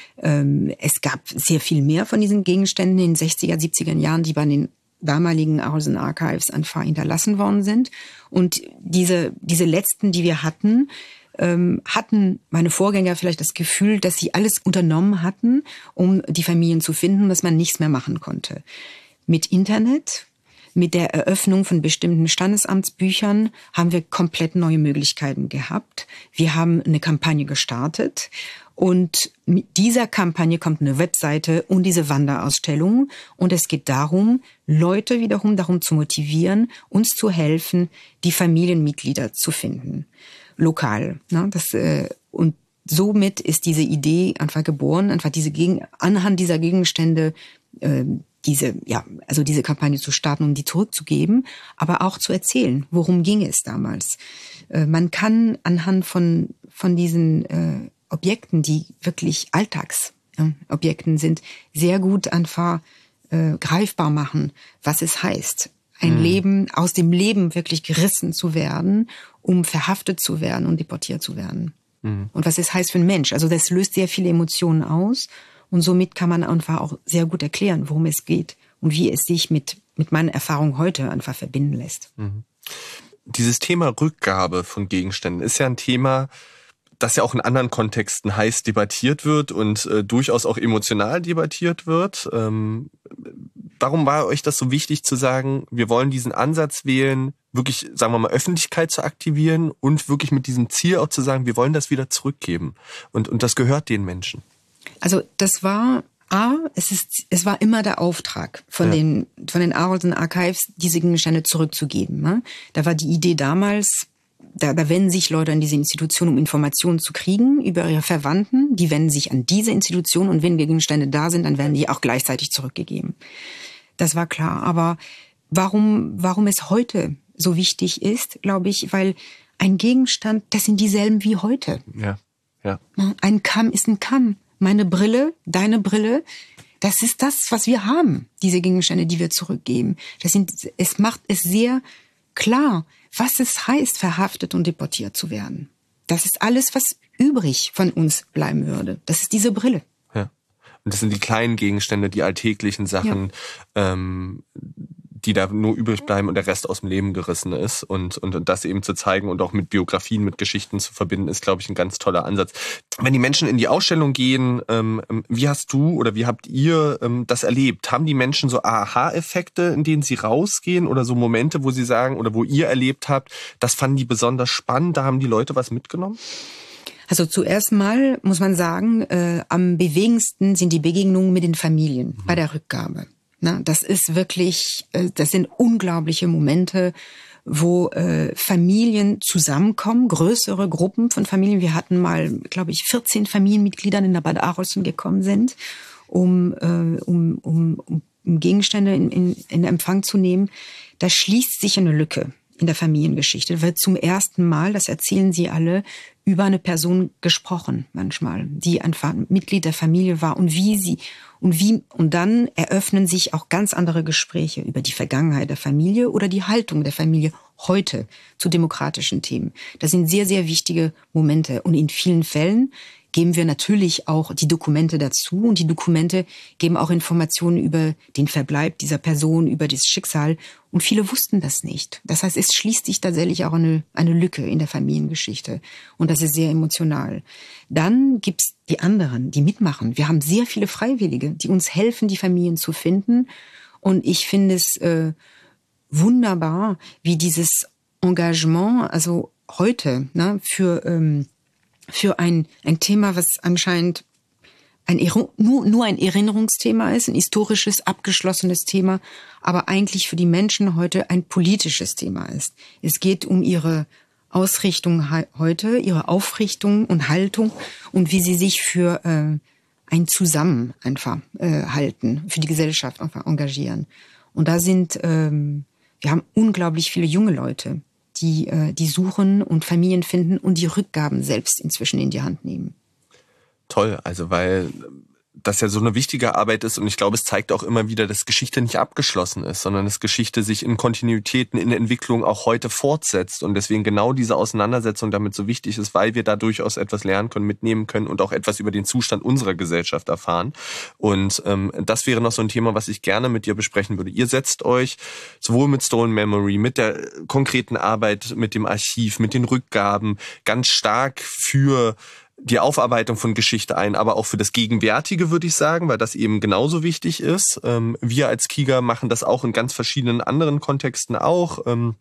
Ähm, es gab sehr viel mehr von diesen Gegenständen in den sechziger, siebziger Jahren, die bei den damaligen Arolsen Archives einfach hinterlassen worden sind. Und diese, diese letzten, die wir hatten, ähm, hatten meine Vorgänger vielleicht das Gefühl, dass sie alles unternommen hatten, um die Familien zu finden, dass man nichts mehr machen konnte. Mit Internet, mit der Eröffnung von bestimmten Standesamtsbüchern haben wir komplett neue Möglichkeiten gehabt. Wir haben eine Kampagne gestartet und mit dieser Kampagne kommt eine Webseite und diese Wanderausstellung. Und es geht darum, Leute wiederum darum zu motivieren, uns zu helfen, die Familienmitglieder zu finden. Lokal. Ne? Das, äh, und somit ist diese Idee einfach geboren, einfach diese Gegen- anhand dieser Gegenstände äh, diese, ja, also diese Kampagne zu starten, um die zurückzugeben, aber auch zu erzählen, worum ging es damals. Äh, man kann anhand von, von diesen äh, Objekten, die wirklich Alltagsobjekten äh, sind, sehr gut einfach äh, greifbar machen, was es heißt, ein mhm. Leben, aus dem Leben wirklich gerissen zu werden, um verhaftet zu werden und deportiert zu werden. Mhm. Und was es heißt für einen Mensch. Also das löst sehr viele Emotionen aus. Und somit kann man einfach auch sehr gut erklären, worum es geht und wie es sich mit, mit meinen Erfahrungen heute einfach verbinden lässt. Mhm. Dieses Thema Rückgabe von Gegenständen ist ja ein Thema, das ja auch in anderen Kontexten heiß debattiert wird und äh, durchaus auch emotional debattiert wird. Ähm, warum war euch das so wichtig zu sagen, wir wollen diesen Ansatz wählen, wirklich, sagen wir mal, Öffentlichkeit zu aktivieren und wirklich mit diesem Ziel auch zu sagen, wir wollen das wieder zurückgeben und, und das gehört den Menschen? Also das war A, es ist, es war immer der Auftrag von ja. den von den Arolsen Archives, diese Gegenstände zurückzugeben. Ne? Da war die Idee damals, da, da wenden sich Leute an diese Institution, um Informationen zu kriegen über ihre Verwandten. Die wenden sich an diese Institution und wenn Gegenstände da sind, dann werden die auch gleichzeitig zurückgegeben. Das war klar. Aber warum, warum es heute so wichtig ist, glaube ich, weil ein Gegenstand, das sind dieselben wie heute. Ja, ja. Ein Kamm ist ein Kamm. Meine Brille, deine Brille, das ist das, was wir haben, diese Gegenstände, die wir zurückgeben. Das sind, es macht es sehr klar, was es heißt, verhaftet und deportiert zu werden. Das ist alles, was übrig von uns bleiben würde. Das ist diese Brille. Ja. Und das sind die kleinen Gegenstände, die alltäglichen Sachen, ja. ähm, die da nur übrig bleiben und der Rest aus dem Leben gerissen ist. Und, und, und das eben zu zeigen und auch mit Biografien, mit Geschichten zu verbinden, ist, glaube ich, ein ganz toller Ansatz. Wenn die Menschen in die Ausstellung gehen, ähm, wie hast du oder wie habt ihr ähm, das erlebt? Haben die Menschen so Aha-Effekte, in denen sie rausgehen oder so Momente, wo sie sagen oder wo ihr erlebt habt, das fanden die besonders spannend, da haben die Leute was mitgenommen? Also zuerst mal muss man sagen, äh, am bewegendsten sind die Begegnungen mit den Familien mhm. bei der Rückgabe. Na, das ist wirklich, das sind unglaubliche Momente, wo äh, Familien zusammenkommen, größere Gruppen von Familien. Wir hatten mal, glaube ich, vierzehn Familienmitglieder in der Bad Arolsen gekommen sind, um, äh, um, um, um Gegenstände in, in, in Empfang zu nehmen. Da schließt sich eine Lücke in der Familiengeschichte. Da wird zum ersten Mal, das erzählen sie alle, über eine Person gesprochen manchmal, die einfach Mitglied der Familie war und wie sie und wie und dann eröffnen sich auch ganz andere Gespräche über die Vergangenheit der Familie oder die Haltung der Familie heute zu demokratischen Themen. Das sind sehr, sehr wichtige Momente und in vielen Fällen geben wir natürlich auch die Dokumente dazu. Und die Dokumente geben auch Informationen über den Verbleib dieser Person, über das Schicksal. Und viele wussten das nicht. Das heißt, es schließt sich tatsächlich auch eine, eine Lücke in der Familiengeschichte. Und das ist sehr emotional. Dann gibt's die anderen, die mitmachen. Wir haben sehr viele Freiwillige, die uns helfen, die Familien zu finden. Und ich finde es äh, wunderbar, wie dieses Engagement, also heute, ne, für ähm, für ein ein Thema, was anscheinend ein nur nur ein Erinnerungsthema ist, ein historisches, abgeschlossenes Thema, aber eigentlich für die Menschen heute ein politisches Thema ist. Es geht um ihre Ausrichtung heute, ihre Aufrichtung und Haltung und wie sie sich für äh, ein Zusammen einfach äh, halten, für die Gesellschaft einfach engagieren. Und da sind ähm, wir haben unglaublich viele junge Leute, die äh, die suchen und Familien finden und die Rückgaben selbst inzwischen in die Hand nehmen. Toll, also weil das ja so eine wichtige Arbeit ist und ich glaube, es zeigt auch immer wieder, dass Geschichte nicht abgeschlossen ist, sondern dass Geschichte sich in Kontinuitäten, in Entwicklung auch heute fortsetzt und deswegen genau diese Auseinandersetzung damit so wichtig ist, weil wir da durchaus etwas lernen können, mitnehmen können und auch etwas über den Zustand unserer Gesellschaft erfahren. Und ähm, das wäre noch so ein Thema, was ich gerne mit dir besprechen würde. Ihr setzt euch sowohl mit Stolen Memory, mit der konkreten Arbeit, mit dem Archiv, mit den Rückgaben ganz stark für die Aufarbeitung von Geschichte ein, aber auch für das Gegenwärtige, würde ich sagen, weil das eben genauso wichtig ist. Wir als KIGA machen das auch in ganz verschiedenen anderen Kontexten auch,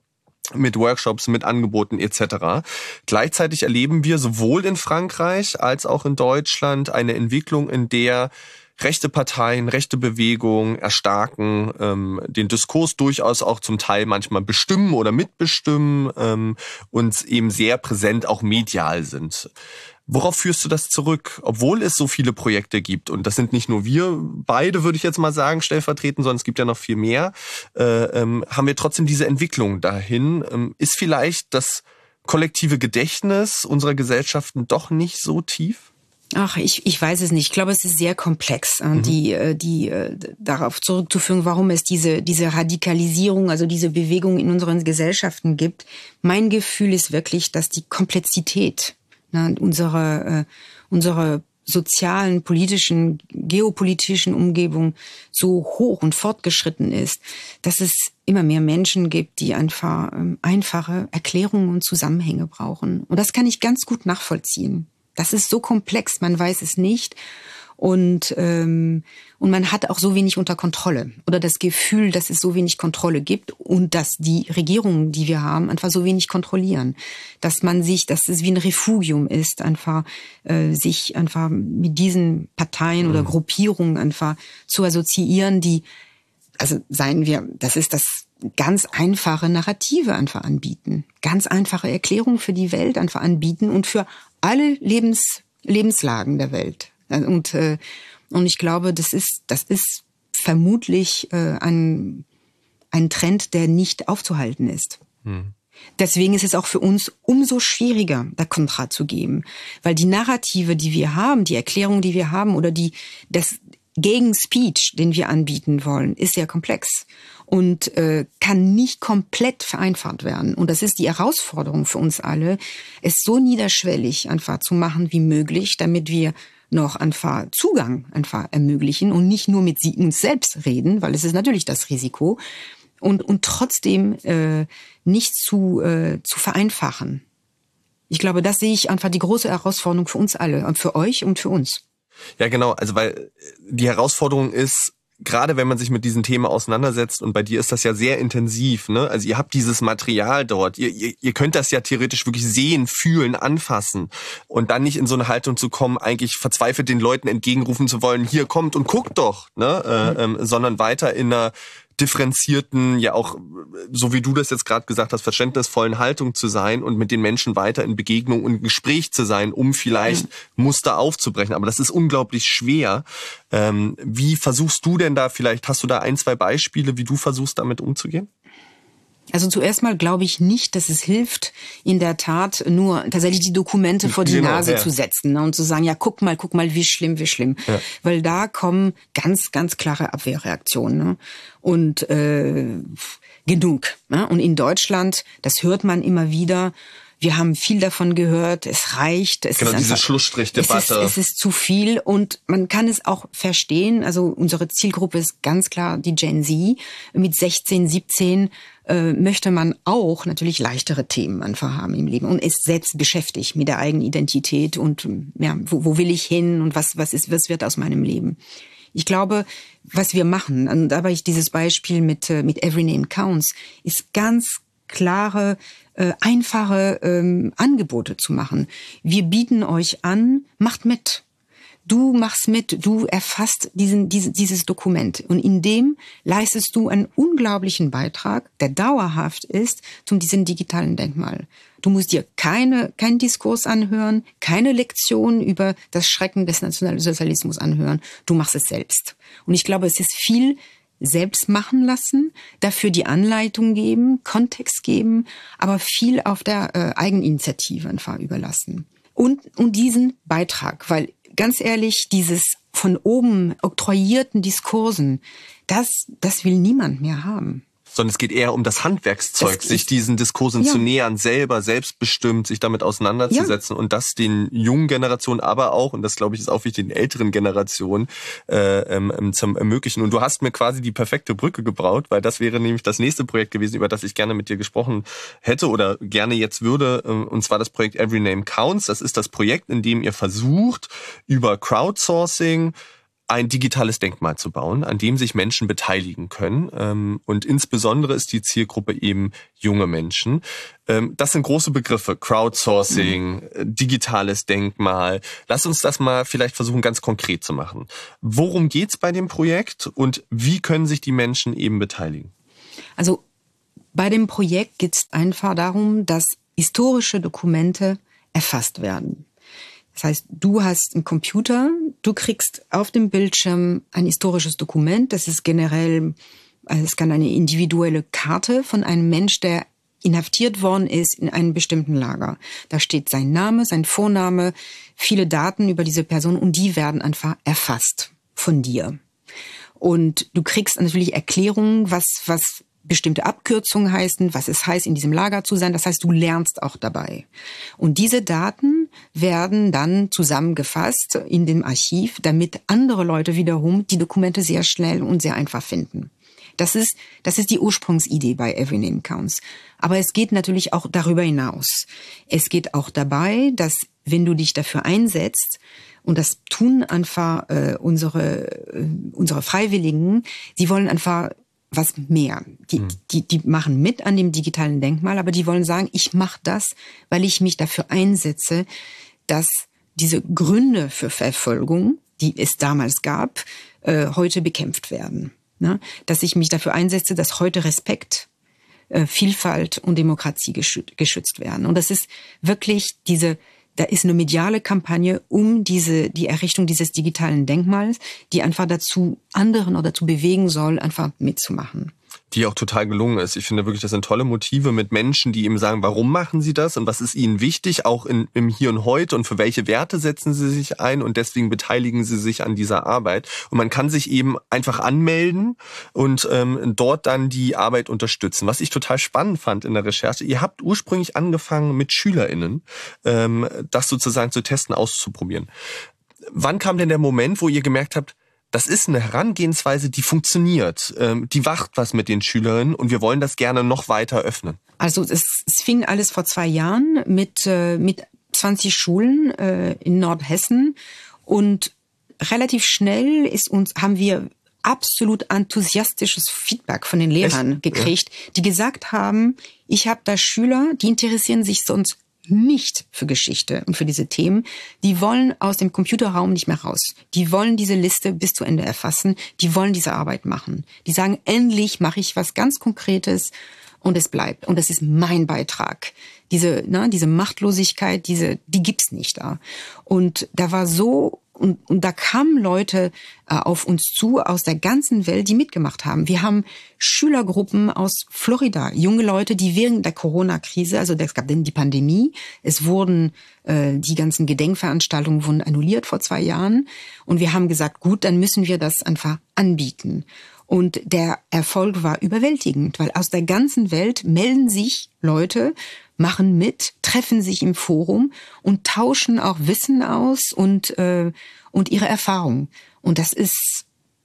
mit Workshops, mit Angeboten et cetera. Gleichzeitig erleben wir sowohl in Frankreich als auch in Deutschland eine Entwicklung, in der rechte Parteien, rechte Bewegungen erstarken, ähm, den Diskurs durchaus auch zum Teil manchmal bestimmen oder mitbestimmen ähm, und eben sehr präsent auch medial sind. Worauf führst du das zurück, obwohl es so viele Projekte gibt? Und das sind nicht nur wir beide, würde ich jetzt mal sagen, stellvertretend, sondern es gibt ja noch viel mehr. Äh, ähm, haben wir trotzdem diese Entwicklung dahin? Ähm, ist vielleicht das kollektive Gedächtnis unserer Gesellschaften doch nicht so tief? Ach, ich, ich weiß es nicht. Ich glaube, es ist sehr komplex, mhm. die, die darauf zurückzuführen, warum es diese, diese Radikalisierung, also diese Bewegung in unseren Gesellschaften gibt. Mein Gefühl ist wirklich, dass die Komplexität na, unsere, unsere sozialen, politischen, geopolitischen Umgebung so hoch und fortgeschritten ist, dass es immer mehr Menschen gibt, die einfach einfache Erklärungen und Zusammenhänge brauchen. Und das kann ich ganz gut nachvollziehen. Das ist so komplex, man weiß es nicht und ähm, und man hat auch so wenig unter Kontrolle oder das Gefühl, dass es so wenig Kontrolle gibt und dass die Regierungen, die wir haben, einfach so wenig kontrollieren, dass man sich, dass es wie ein Refugium ist, einfach äh, sich einfach mit diesen Parteien mhm. oder Gruppierungen einfach zu assoziieren, die, also seien wir, das ist das ganz einfache Narrative einfach anbieten, ganz einfache Erklärungen für die Welt einfach anbieten und für alle Lebens, Lebenslagen der Welt. Und, äh, und ich glaube, das ist, das ist vermutlich äh, ein, ein Trend, der nicht aufzuhalten ist. Hm. Deswegen ist es auch für uns umso schwieriger, da Kontra zu geben. Weil die Narrative, die wir haben, die Erklärung, die wir haben oder die, das Gegenspeech, den wir anbieten wollen, ist sehr komplex und äh, kann nicht komplett vereinfacht werden. Und das ist die Herausforderung für uns alle, es so niederschwellig einfach zu machen wie möglich, damit wir noch einfach Zugang einfach ermöglichen und nicht nur mit sie uns selbst reden, weil es ist natürlich das Risiko, und und trotzdem äh, nicht zu äh, zu vereinfachen. Ich glaube, das sehe ich einfach die große Herausforderung für uns alle, und für euch und für uns. Ja, genau. Also weil die Herausforderung ist, gerade wenn man sich mit diesen Themen auseinandersetzt, und bei dir ist das ja sehr intensiv, ne? Also ihr habt dieses Material dort, ihr, ihr, ihr könnt das ja theoretisch wirklich sehen, fühlen, anfassen und dann nicht in so eine Haltung zu kommen, eigentlich verzweifelt den Leuten entgegenrufen zu wollen, hier kommt und guckt doch, ne? Äh, ähm, sondern weiter in einer differenzierten, ja auch, so wie du das jetzt gerade gesagt hast, verständnisvollen Haltung zu sein und mit den Menschen weiter in Begegnung und Gespräch zu sein, um vielleicht mhm. Muster aufzubrechen. Aber das ist unglaublich schwer. Ähm, wie versuchst du denn da, vielleicht hast du da ein, zwei Beispiele, wie du versuchst, damit umzugehen? Also zuerst mal glaube ich nicht, dass es hilft, in der Tat nur tatsächlich die Dokumente vor die genau, Nase ja. zu setzen, ne, und zu sagen, ja, guck mal, guck mal, wie schlimm, wie schlimm. Ja. Weil da kommen ganz, ganz klare Abwehrreaktionen. Ne? Und äh, genug. Ne? Und in Deutschland, das hört man immer wieder, Wir haben viel davon gehört, es reicht. Es genau, ist diese einfach, Schlussstrichdebatte. Es ist, es ist zu viel und man kann es auch verstehen. Also unsere Zielgruppe ist ganz klar die Gen Z. Mit sechzehn, siebzehn äh, möchte man auch natürlich leichtere Themen einfach haben im Leben und ist selbst beschäftigt mit der eigenen Identität und ja, wo, wo will ich hin und was, was ist, was wird aus meinem Leben. Ich glaube, was wir machen, und da habe ich dieses Beispiel mit, mit Every Name Counts, ist ganz klare, äh, einfache ähm, Angebote zu machen. Wir bieten euch an, macht mit. Du machst mit, du erfasst diesen, diese, dieses Dokument. Und in dem leistest du einen unglaublichen Beitrag, der dauerhaft ist, zu diesem digitalen Denkmal. Du musst dir keine, keinen Diskurs anhören, keine Lektion über das Schrecken des Nationalsozialismus anhören. Du machst es selbst. Und ich glaube, es ist viel selbst machen lassen, dafür die Anleitung geben, Kontext geben, aber viel auf der äh, Eigeninitiative einfach überlassen. Und, und diesen Beitrag, weil ganz ehrlich, dieses von oben oktroyierten Diskursen, das, das will niemand mehr haben. Sondern es geht eher um das Handwerkszeug, das sich diesen Diskursen ja. zu nähern, selber, selbstbestimmt, sich damit auseinanderzusetzen ja. und das den jungen Generationen, aber auch, und das glaube ich ist auch wichtig, den älteren Generationen äh, ähm, zum ermöglichen. Und du hast mir quasi die perfekte Brücke gebraut, weil das wäre nämlich das nächste Projekt gewesen, über das ich gerne mit dir gesprochen hätte oder gerne jetzt würde, und zwar das Projekt Every Name Counts. Das ist das Projekt, in dem ihr versucht, über Crowdsourcing ein digitales Denkmal zu bauen, an dem sich Menschen beteiligen können. Und insbesondere ist die Zielgruppe eben junge Menschen. Das sind große Begriffe. Crowdsourcing, mhm. digitales Denkmal. Lass uns das mal vielleicht versuchen, ganz konkret zu machen. Worum geht's bei dem Projekt und wie können sich die Menschen eben beteiligen? Also bei dem Projekt geht es einfach darum, dass historische Dokumente erfasst werden. Das heißt, du hast einen Computer, du kriegst auf dem Bildschirm ein historisches Dokument. Das ist generell, also es kann eine individuelle Karte von einem Mensch, der inhaftiert worden ist in einem bestimmten Lager. Da steht sein Name, sein Vorname, viele Daten über diese Person und die werden einfach erfasst von dir. Und du kriegst natürlich Erklärungen, was, was bestimmte Abkürzungen heißen, was es heißt, in diesem Lager zu sein. Das heißt, du lernst auch dabei. Und diese Daten werden dann zusammengefasst in dem Archiv, damit andere Leute wiederum die Dokumente sehr schnell und sehr einfach finden. Das ist, das ist die Ursprungsidee bei Every Name Counts. Aber es geht natürlich auch darüber hinaus. Es geht auch dabei, dass wenn du dich dafür einsetzt, und das tun einfach äh, unsere, äh, unsere Freiwilligen, sie wollen einfach was mehr. Die, die, die machen mit an dem digitalen Denkmal, aber die wollen sagen, ich mache das, weil ich mich dafür einsetze, dass diese Gründe für Verfolgung, die es damals gab, äh, heute bekämpft werden. Ne? Dass ich mich dafür einsetze, dass heute Respekt, äh, Vielfalt und Demokratie geschützt, geschützt werden. Und das ist wirklich diese, da ist eine mediale Kampagne um diese, die Errichtung dieses digitalen Denkmals, die einfach dazu anderen oder dazu bewegen soll, einfach mitzumachen. Die auch total gelungen ist. Ich finde wirklich, das sind tolle Motive mit Menschen, die eben sagen, warum machen sie das und was ist ihnen wichtig, auch in, im Hier und Heute und für welche Werte setzen sie sich ein und deswegen beteiligen sie sich an dieser Arbeit. Und man kann sich eben einfach anmelden und ähm, dort dann die Arbeit unterstützen. Was ich total spannend fand in der Recherche, ihr habt ursprünglich angefangen mit SchülerInnen, ähm, das sozusagen zu testen, auszuprobieren. Wann kam denn der Moment, wo ihr gemerkt habt, das ist eine Herangehensweise, die funktioniert, die macht was mit den Schülerinnen und wir wollen das gerne noch weiter öffnen? Also es, es fing alles vor zwei Jahren mit, mit zwanzig Schulen in Nordhessen und relativ schnell ist uns, haben wir absolut enthusiastisches Feedback von den Lehrern Echt? gekriegt, ja. die gesagt haben, ich habe da Schüler, die interessieren sich sonst nicht für Geschichte und für diese Themen. Die wollen aus dem Computerraum nicht mehr raus. Die wollen diese Liste bis zu Ende erfassen. Die wollen diese Arbeit machen. Die sagen, endlich mache ich was ganz Konkretes und es bleibt. Und das ist mein Beitrag. Diese, ne, diese Machtlosigkeit, diese, die gibt's nicht da. Und da war so, und, und da kamen Leute äh, auf uns zu aus der ganzen Welt, die mitgemacht haben. Wir haben Schülergruppen aus Florida, junge Leute, die während der Corona-Krise, also es gab dann die Pandemie, es wurden äh, die ganzen Gedenkveranstaltungen wurden annulliert vor zwei Jahren und wir haben gesagt, gut, dann müssen wir das einfach anbieten. Und der Erfolg war überwältigend, weil aus der ganzen Welt melden sich Leute, machen mit, treffen sich im Forum und tauschen auch Wissen aus und äh, und ihre Erfahrungen. Und das ist,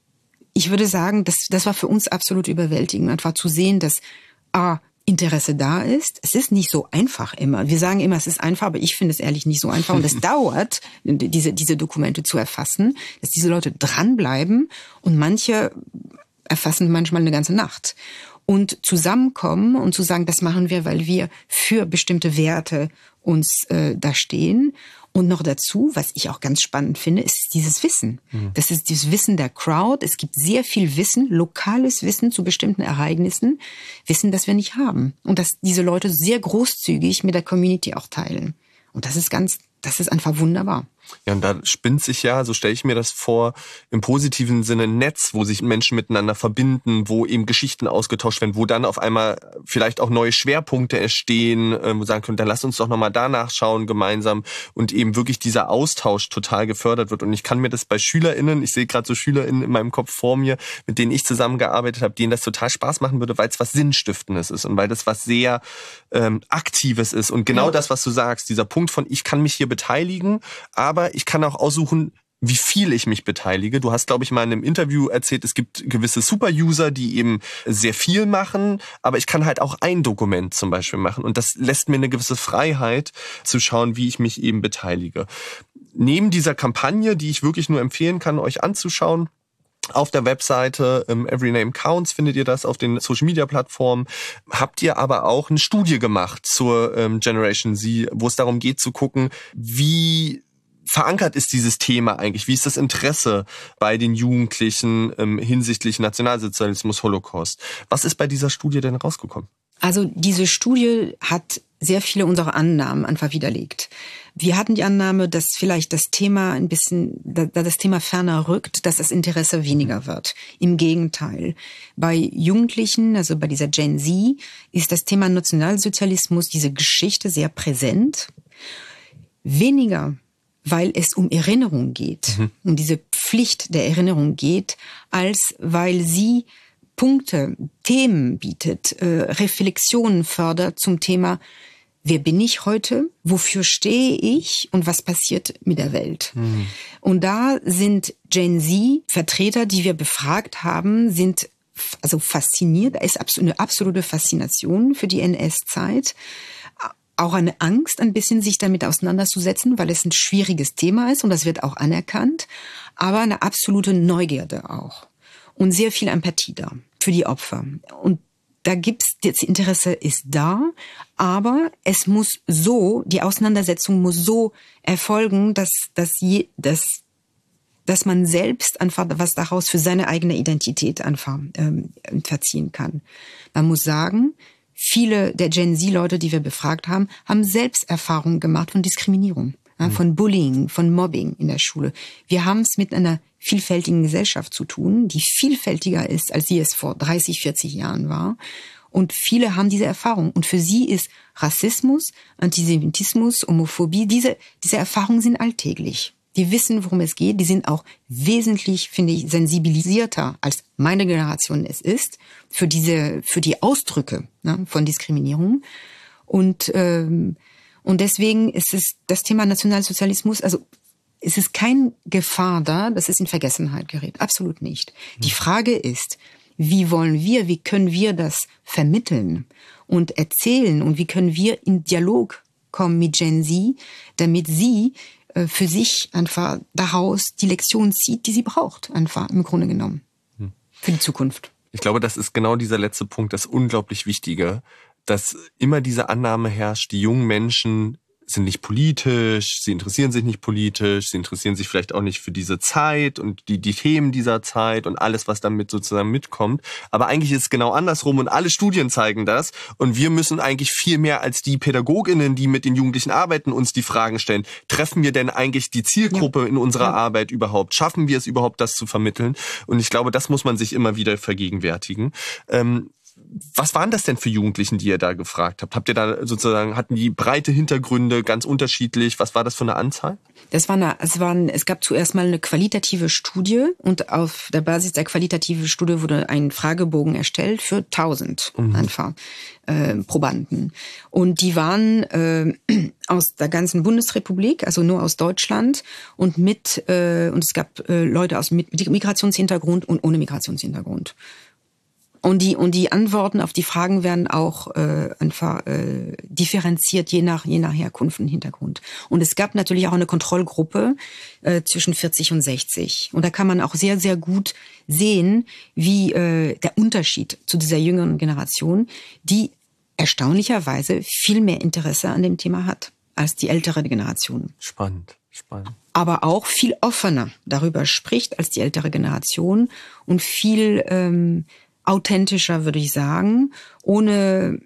ich würde sagen, das das war für uns absolut überwältigend, einfach zu sehen, dass a Interesse da ist. Es ist nicht so einfach immer. Wir sagen immer, es ist einfach, aber ich finde es ehrlich nicht so einfach. Und es dauert, diese diese Dokumente zu erfassen, dass diese Leute dranbleiben und manche erfassen manchmal eine ganze Nacht. Und zusammenkommen und zu sagen, das machen wir, weil wir für bestimmte Werte uns äh, da stehen. Und noch dazu, was ich auch ganz spannend finde, ist dieses Wissen. Mhm. Das ist dieses Wissen der Crowd. Es gibt sehr viel Wissen, lokales Wissen zu bestimmten Ereignissen, Wissen, das wir nicht haben. Und dass diese Leute sehr großzügig mit der Community auch teilen. Und das ist ganz, das ist einfach wunderbar. Ja, und da spinnt sich ja, so stelle ich mir das vor, im positiven Sinne ein Netz, wo sich Menschen miteinander verbinden, wo eben Geschichten ausgetauscht werden, wo dann auf einmal vielleicht auch neue Schwerpunkte entstehen, wo man sagen können, dann lasst uns doch nochmal da nachschauen gemeinsam und eben wirklich dieser Austausch total gefördert wird. Und ich kann mir das bei SchülerInnen, ich sehe gerade so SchülerInnen in meinem Kopf vor mir, mit denen ich zusammengearbeitet habe, denen das total Spaß machen würde, weil es was Sinnstiftendes ist und weil das was sehr ähm, Aktives ist. Und genau ja. das, was du sagst, dieser Punkt von, ich kann mich hier beteiligen, aber Aber ich kann auch aussuchen, wie viel ich mich beteilige. Du hast, glaube ich, mal in einem Interview erzählt, es gibt gewisse Super-User, die eben sehr viel machen, aber ich kann halt auch ein Dokument zum Beispiel machen. Und das lässt mir eine gewisse Freiheit zu schauen, wie ich mich eben beteilige. Neben dieser Kampagne, die ich wirklich nur empfehlen kann, euch anzuschauen, auf der Webseite ähm, Every Name Counts findet ihr das, auf den Social-Media-Plattformen. Habt ihr aber auch eine Studie gemacht zur ähm, Generation Z, wo es darum geht zu gucken, wie verankert ist dieses Thema eigentlich? Wie ist das Interesse bei den Jugendlichen ähm, hinsichtlich Nationalsozialismus, Holocaust? Was ist bei dieser Studie denn rausgekommen? Also diese Studie hat sehr viele unserer Annahmen einfach widerlegt. Wir hatten die Annahme, dass vielleicht das Thema ein bisschen, da das Thema ferner rückt, dass das Interesse weniger wird. Im Gegenteil. Bei Jugendlichen, also bei dieser Gen Z, ist das Thema Nationalsozialismus, diese Geschichte sehr präsent. Weniger weil es um Erinnerung geht, mhm. um diese Pflicht der Erinnerung geht, als weil sie Punkte, Themen bietet, äh, Reflexionen fördert zum Thema, wer bin ich heute, wofür stehe ich und was passiert mit der Welt. Mhm. Und da sind Gen Z Vertreter, die wir befragt haben, sind also fasziniert, da ist eine absolute Faszination für die N S-Zeit. Auch eine Angst, ein bisschen sich damit auseinanderzusetzen, weil es ein schwieriges Thema ist und das wird auch anerkannt, aber eine absolute Neugierde auch und sehr viel Empathie da für die Opfer. Und da gibt's, das Interesse ist da, aber es muss so, die Auseinandersetzung muss so erfolgen, dass, dass, je, dass, dass man selbst einfach was daraus für seine eigene Identität einfach ähm, verziehen kann. Man muss sagen, viele der Gen Z-Leute, die wir befragt haben, haben selbst Erfahrungen gemacht von Diskriminierung, ja, von Bullying, von Mobbing in der Schule. Wir haben es mit einer vielfältigen Gesellschaft zu tun, die vielfältiger ist, als sie es vor dreißig, vierzig Jahren war. Und viele haben diese Erfahrung. Und für sie ist Rassismus, Antisemitismus, Homophobie, diese, diese Erfahrungen sind alltäglich. Die wissen, worum es geht. Die sind auch wesentlich, finde ich, sensibilisierter, als meine Generation es ist, für diese, für die Ausdrücke, ne, von Diskriminierung. Und, ähm, und deswegen ist es das Thema Nationalsozialismus, also es ist keine Gefahr da, dass es in Vergessenheit gerät. Absolut nicht. Mhm. Die Frage ist, wie wollen wir, wie können wir das vermitteln und erzählen und wie können wir in Dialog kommen mit Gen Z, damit sie für sich einfach daraus die Lektion zieht, die sie braucht, einfach im Grunde genommen, für die Zukunft. Ich glaube, das ist genau dieser letzte Punkt, das unglaublich Wichtige, dass immer diese Annahme herrscht, die jungen Menschen sind nicht politisch, sie interessieren sich nicht politisch, sie interessieren sich vielleicht auch nicht für diese Zeit und die, die Themen dieser Zeit und alles, was damit sozusagen mitkommt. Aber eigentlich ist es genau andersrum und alle Studien zeigen das. Und wir müssen eigentlich viel mehr als die PädagogInnen, die mit den Jugendlichen arbeiten, uns die Fragen stellen. Treffen wir denn eigentlich die Zielgruppe ja. in unserer ja. Arbeit überhaupt? Schaffen wir es überhaupt, das zu vermitteln? Und ich glaube, das muss man sich immer wieder vergegenwärtigen. Ähm, Was waren das denn für Jugendlichen, die ihr da gefragt habt? Habt ihr da sozusagen, hatten die breite Hintergründe, ganz unterschiedlich? Was war das für eine Anzahl? Das war eine, es waren, es gab zuerst mal eine qualitative Studie und auf der Basis der qualitativen Studie wurde ein Fragebogen erstellt für tausend mhm. einfach äh, Probanden. Und die waren äh, aus der ganzen Bundesrepublik, also nur aus Deutschland und mit, äh, und es gab äh, Leute aus mit Migrationshintergrund und ohne Migrationshintergrund. Und die und die Antworten auf die Fragen werden auch äh, einfach äh, differenziert je nach je nach Herkunft und Hintergrund. Und es gab natürlich auch eine Kontrollgruppe äh, zwischen vierzig und sechzig. Und da kann man auch sehr sehr gut sehen, wie äh, der Unterschied zu dieser jüngeren Generation, die erstaunlicherweise viel mehr Interesse an dem Thema hat als die ältere Generation. Spannend, spannend. Aber auch viel offener darüber spricht als die ältere Generation und viel ähm, authentischer, würde ich sagen, ohne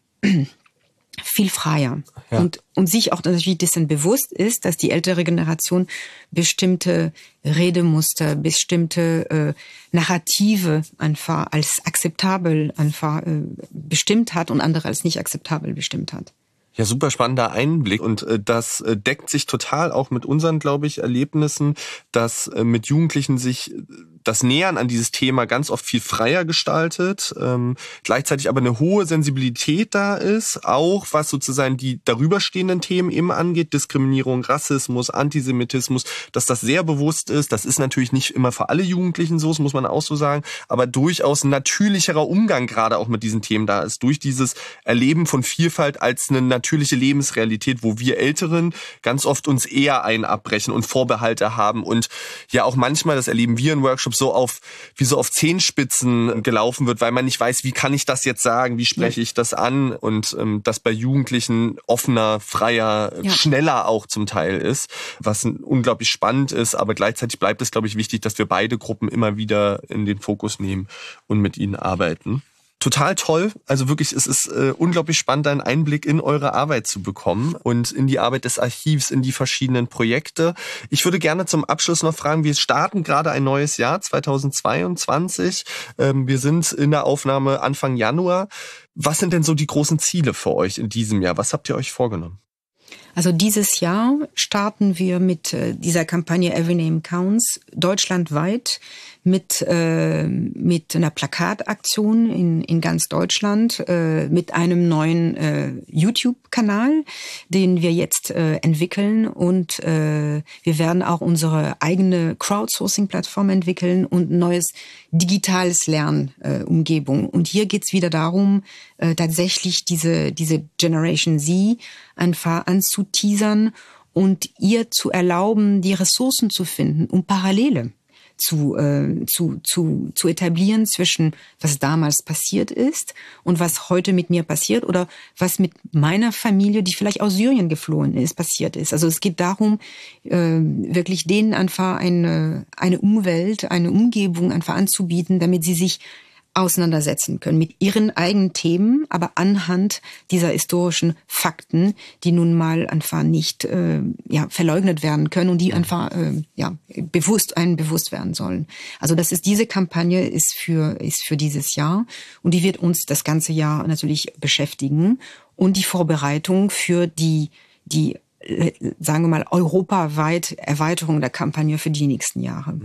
viel freier. Ja. Und, und sich auch natürlich dessen bewusst ist, dass die ältere Generation bestimmte Redemuster, bestimmte äh, Narrative einfach als akzeptabel einfach äh, bestimmt hat und andere als nicht akzeptabel bestimmt hat. Ja, super spannender Einblick und äh, das äh, deckt sich total auch mit unseren, glaube ich, Erlebnissen, dass äh, mit Jugendlichen sich äh, das Nähern an dieses Thema ganz oft viel freier gestaltet, ähm, gleichzeitig aber eine hohe Sensibilität da ist, auch was sozusagen die darüberstehenden Themen eben angeht, Diskriminierung, Rassismus, Antisemitismus, dass das sehr bewusst ist. Das ist natürlich nicht immer für alle Jugendlichen so, das muss man auch so sagen, aber durchaus ein natürlicherer Umgang gerade auch mit diesen Themen da ist, durch dieses Erleben von Vielfalt als eine natürliche Lebensrealität, wo wir Älteren ganz oft uns eher ein abbrechen und Vorbehalte haben und ja auch manchmal, das erleben wir in Workshops, so auf wie so auf Zehenspitzen gelaufen wird, weil man nicht weiß, wie kann ich das jetzt sagen, wie spreche ich das an und ähm, das bei Jugendlichen offener, freier, ja. schneller auch zum Teil ist, was unglaublich spannend ist, aber gleichzeitig bleibt es, glaube ich, wichtig, dass wir beide Gruppen immer wieder in den Fokus nehmen und mit ihnen arbeiten. Total toll. Also wirklich, es ist äh, unglaublich spannend, einen Einblick in eure Arbeit zu bekommen und in die Arbeit des Archivs, in die verschiedenen Projekte. Ich würde gerne zum Abschluss noch fragen, wir starten gerade ein neues Jahr, zweitausendzweiundzwanzig. Ähm, wir sind in der Aufnahme Anfang Januar. Was sind denn so die großen Ziele für euch in diesem Jahr? Was habt ihr euch vorgenommen? Also dieses Jahr starten wir mit äh, dieser Kampagne Every Name Counts deutschlandweit mit äh, mit einer Plakataktion in in ganz Deutschland, äh, mit einem neuen äh, YouTube-Kanal, den wir jetzt äh, entwickeln und äh, wir werden auch unsere eigene Crowdsourcing-Plattform entwickeln und ein neues digitales Lernumgebung. Äh, und hier geht's wieder darum, äh, tatsächlich diese diese Generation Z einfach anzuteasern und ihr zu erlauben, die Ressourcen zu finden, um Parallele zu, äh, zu, zu, zu etablieren zwischen was damals passiert ist und was heute mit mir passiert oder was mit meiner Familie, die vielleicht aus Syrien geflohen ist, passiert ist. Also es geht darum, äh, wirklich denen einfach eine, eine Umwelt, eine Umgebung einfach anzubieten, damit sie sich auseinandersetzen können mit ihren eigenen Themen, aber anhand dieser historischen Fakten, die nun mal einfach nicht äh, ja, verleugnet werden können und die einfach äh, ja, bewusst einen bewusst werden sollen. Also das ist diese Kampagne ist für ist für dieses Jahr und die wird uns das ganze Jahr natürlich beschäftigen und die Vorbereitung für die die sagen wir mal europaweit Erweiterung der Kampagne für die nächsten Jahre.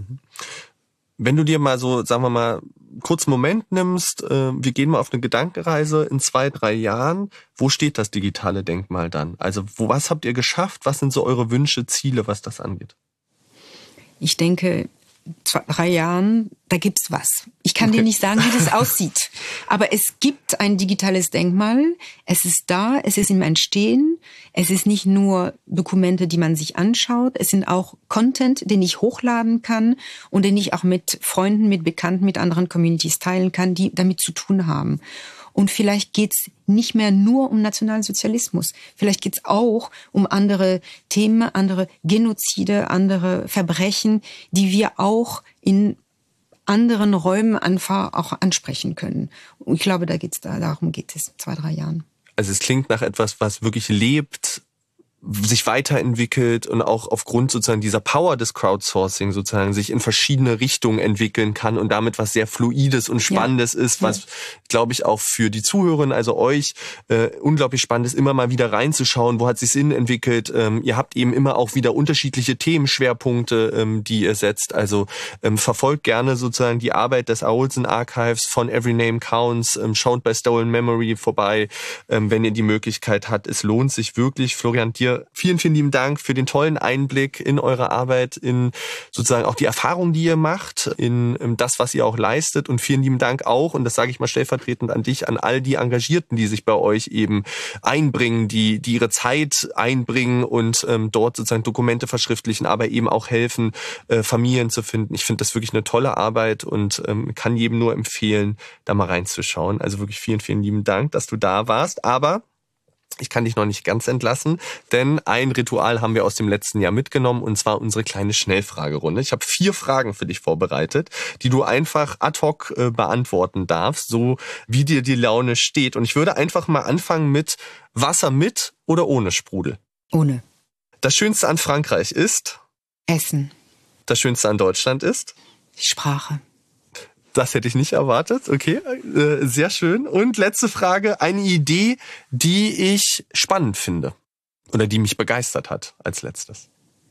Wenn du dir mal so, sagen wir mal, kurz einen Moment nimmst, äh, wir gehen mal auf eine Gedankenreise in zwei, drei Jahren, wo steht das digitale Denkmal dann? Also wo, was habt ihr geschafft? Was sind so eure Wünsche, Ziele, was das angeht? Ich denke, zwei, drei Jahren, da gibt's was. Ich kann okay. dir nicht sagen, wie das aussieht. Aber es gibt ein digitales Denkmal. Es ist da, es ist im Entstehen. Es ist nicht nur Dokumente, die man sich anschaut. Es sind auch Content, den ich hochladen kann und den ich auch mit Freunden, mit Bekannten, mit anderen Communities teilen kann, die damit zu tun haben. Und vielleicht geht's nicht mehr nur um Nationalsozialismus. Vielleicht geht's auch um andere Themen, andere Genozide, andere Verbrechen, die wir auch in anderen Räumen einfach auch ansprechen können. Und ich glaube, da geht's da, darum geht es in zwei, drei Jahren. Also es klingt nach etwas, was wirklich lebt, sich weiterentwickelt und auch aufgrund sozusagen dieser Power des Crowdsourcing sozusagen sich in verschiedene Richtungen entwickeln kann und damit was sehr Fluides und Spannendes ja. ist, was, ja. glaube ich, auch für die Zuhörerinnen, also euch, äh, unglaublich spannend ist, immer mal wieder reinzuschauen, wo hat sich Sinn entwickelt. Ähm, ihr habt eben immer auch wieder unterschiedliche Themenschwerpunkte, ähm, die ihr setzt. Also ähm, verfolgt gerne sozusagen die Arbeit des Arolsen Archives von Every Name Counts, ähm, schaut bei Stolen Memory vorbei, ähm, wenn ihr die Möglichkeit habt. Es lohnt sich wirklich. Florian, dir vielen, vielen lieben Dank für den tollen Einblick in eure Arbeit, in sozusagen auch die Erfahrung, die ihr macht, in das, was ihr auch leistet. Und vielen lieben Dank auch, und das sage ich mal stellvertretend an dich, an all die Engagierten, die sich bei euch eben einbringen, die die ihre Zeit einbringen und ähm, dort sozusagen Dokumente verschriftlichen, aber eben auch helfen, äh, Familien zu finden. Ich finde das wirklich eine tolle Arbeit und ähm, kann jedem nur empfehlen, da mal reinzuschauen. Also wirklich vielen, vielen lieben Dank, dass du da warst. Aber ich kann dich noch nicht ganz entlassen, denn ein Ritual haben wir aus dem letzten Jahr mitgenommen, und zwar unsere kleine Schnellfragerunde. Ich habe vier Fragen für dich vorbereitet, die du einfach ad hoc äh, beantworten darfst, so wie dir die Laune steht. Und ich würde einfach mal anfangen mit Wasser mit oder ohne Sprudel? Ohne. Das Schönste an Frankreich ist? Essen. Das Schönste an Deutschland ist? Die Sprache. Das hätte ich nicht erwartet. Okay, äh, sehr schön. Und letzte Frage, eine Idee, die ich spannend finde oder die mich begeistert hat als letztes.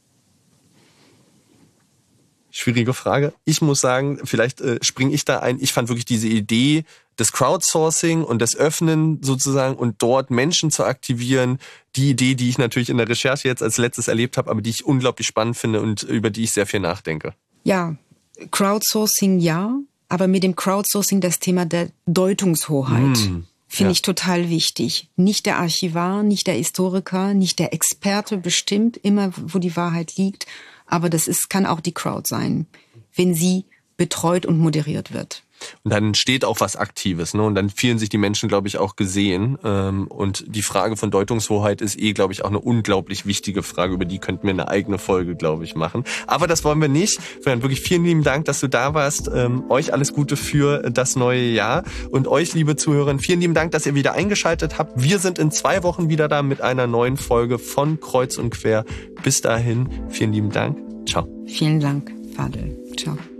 Schwierige Frage. Ich muss sagen, vielleicht äh, springe ich da ein. Ich fand wirklich diese Idee des Crowdsourcing und des Öffnen sozusagen und dort Menschen zu aktivieren, die Idee, die ich natürlich in der Recherche jetzt als letztes erlebt habe, aber die ich unglaublich spannend finde und über die ich sehr viel nachdenke. Ja, Crowdsourcing ja. Aber mit dem Crowdsourcing das Thema der Deutungshoheit mm, finde ja. ich total wichtig. Nicht der Archivar, nicht der Historiker, nicht der Experte bestimmt immer, wo die Wahrheit liegt. Aber das ist, kann auch die Crowd sein, wenn sie betreut und moderiert wird. Und dann entsteht auch was Aktives, ne? Und dann fühlen sich die Menschen, glaube ich, auch gesehen. Und die Frage von Deutungshoheit ist eh, glaube ich, auch eine unglaublich wichtige Frage. Über die könnten wir eine eigene Folge, glaube ich, machen. Aber das wollen wir nicht. Wirklich vielen lieben Dank, dass du da warst. Ähm, euch alles Gute für das neue Jahr. Und euch, liebe Zuhörerinnen, vielen lieben Dank, dass ihr wieder eingeschaltet habt. Wir sind in zwei Wochen wieder da mit einer neuen Folge von Kreuz und Quer. Bis dahin, vielen lieben Dank. Ciao. Vielen Dank, Fadel. Ciao.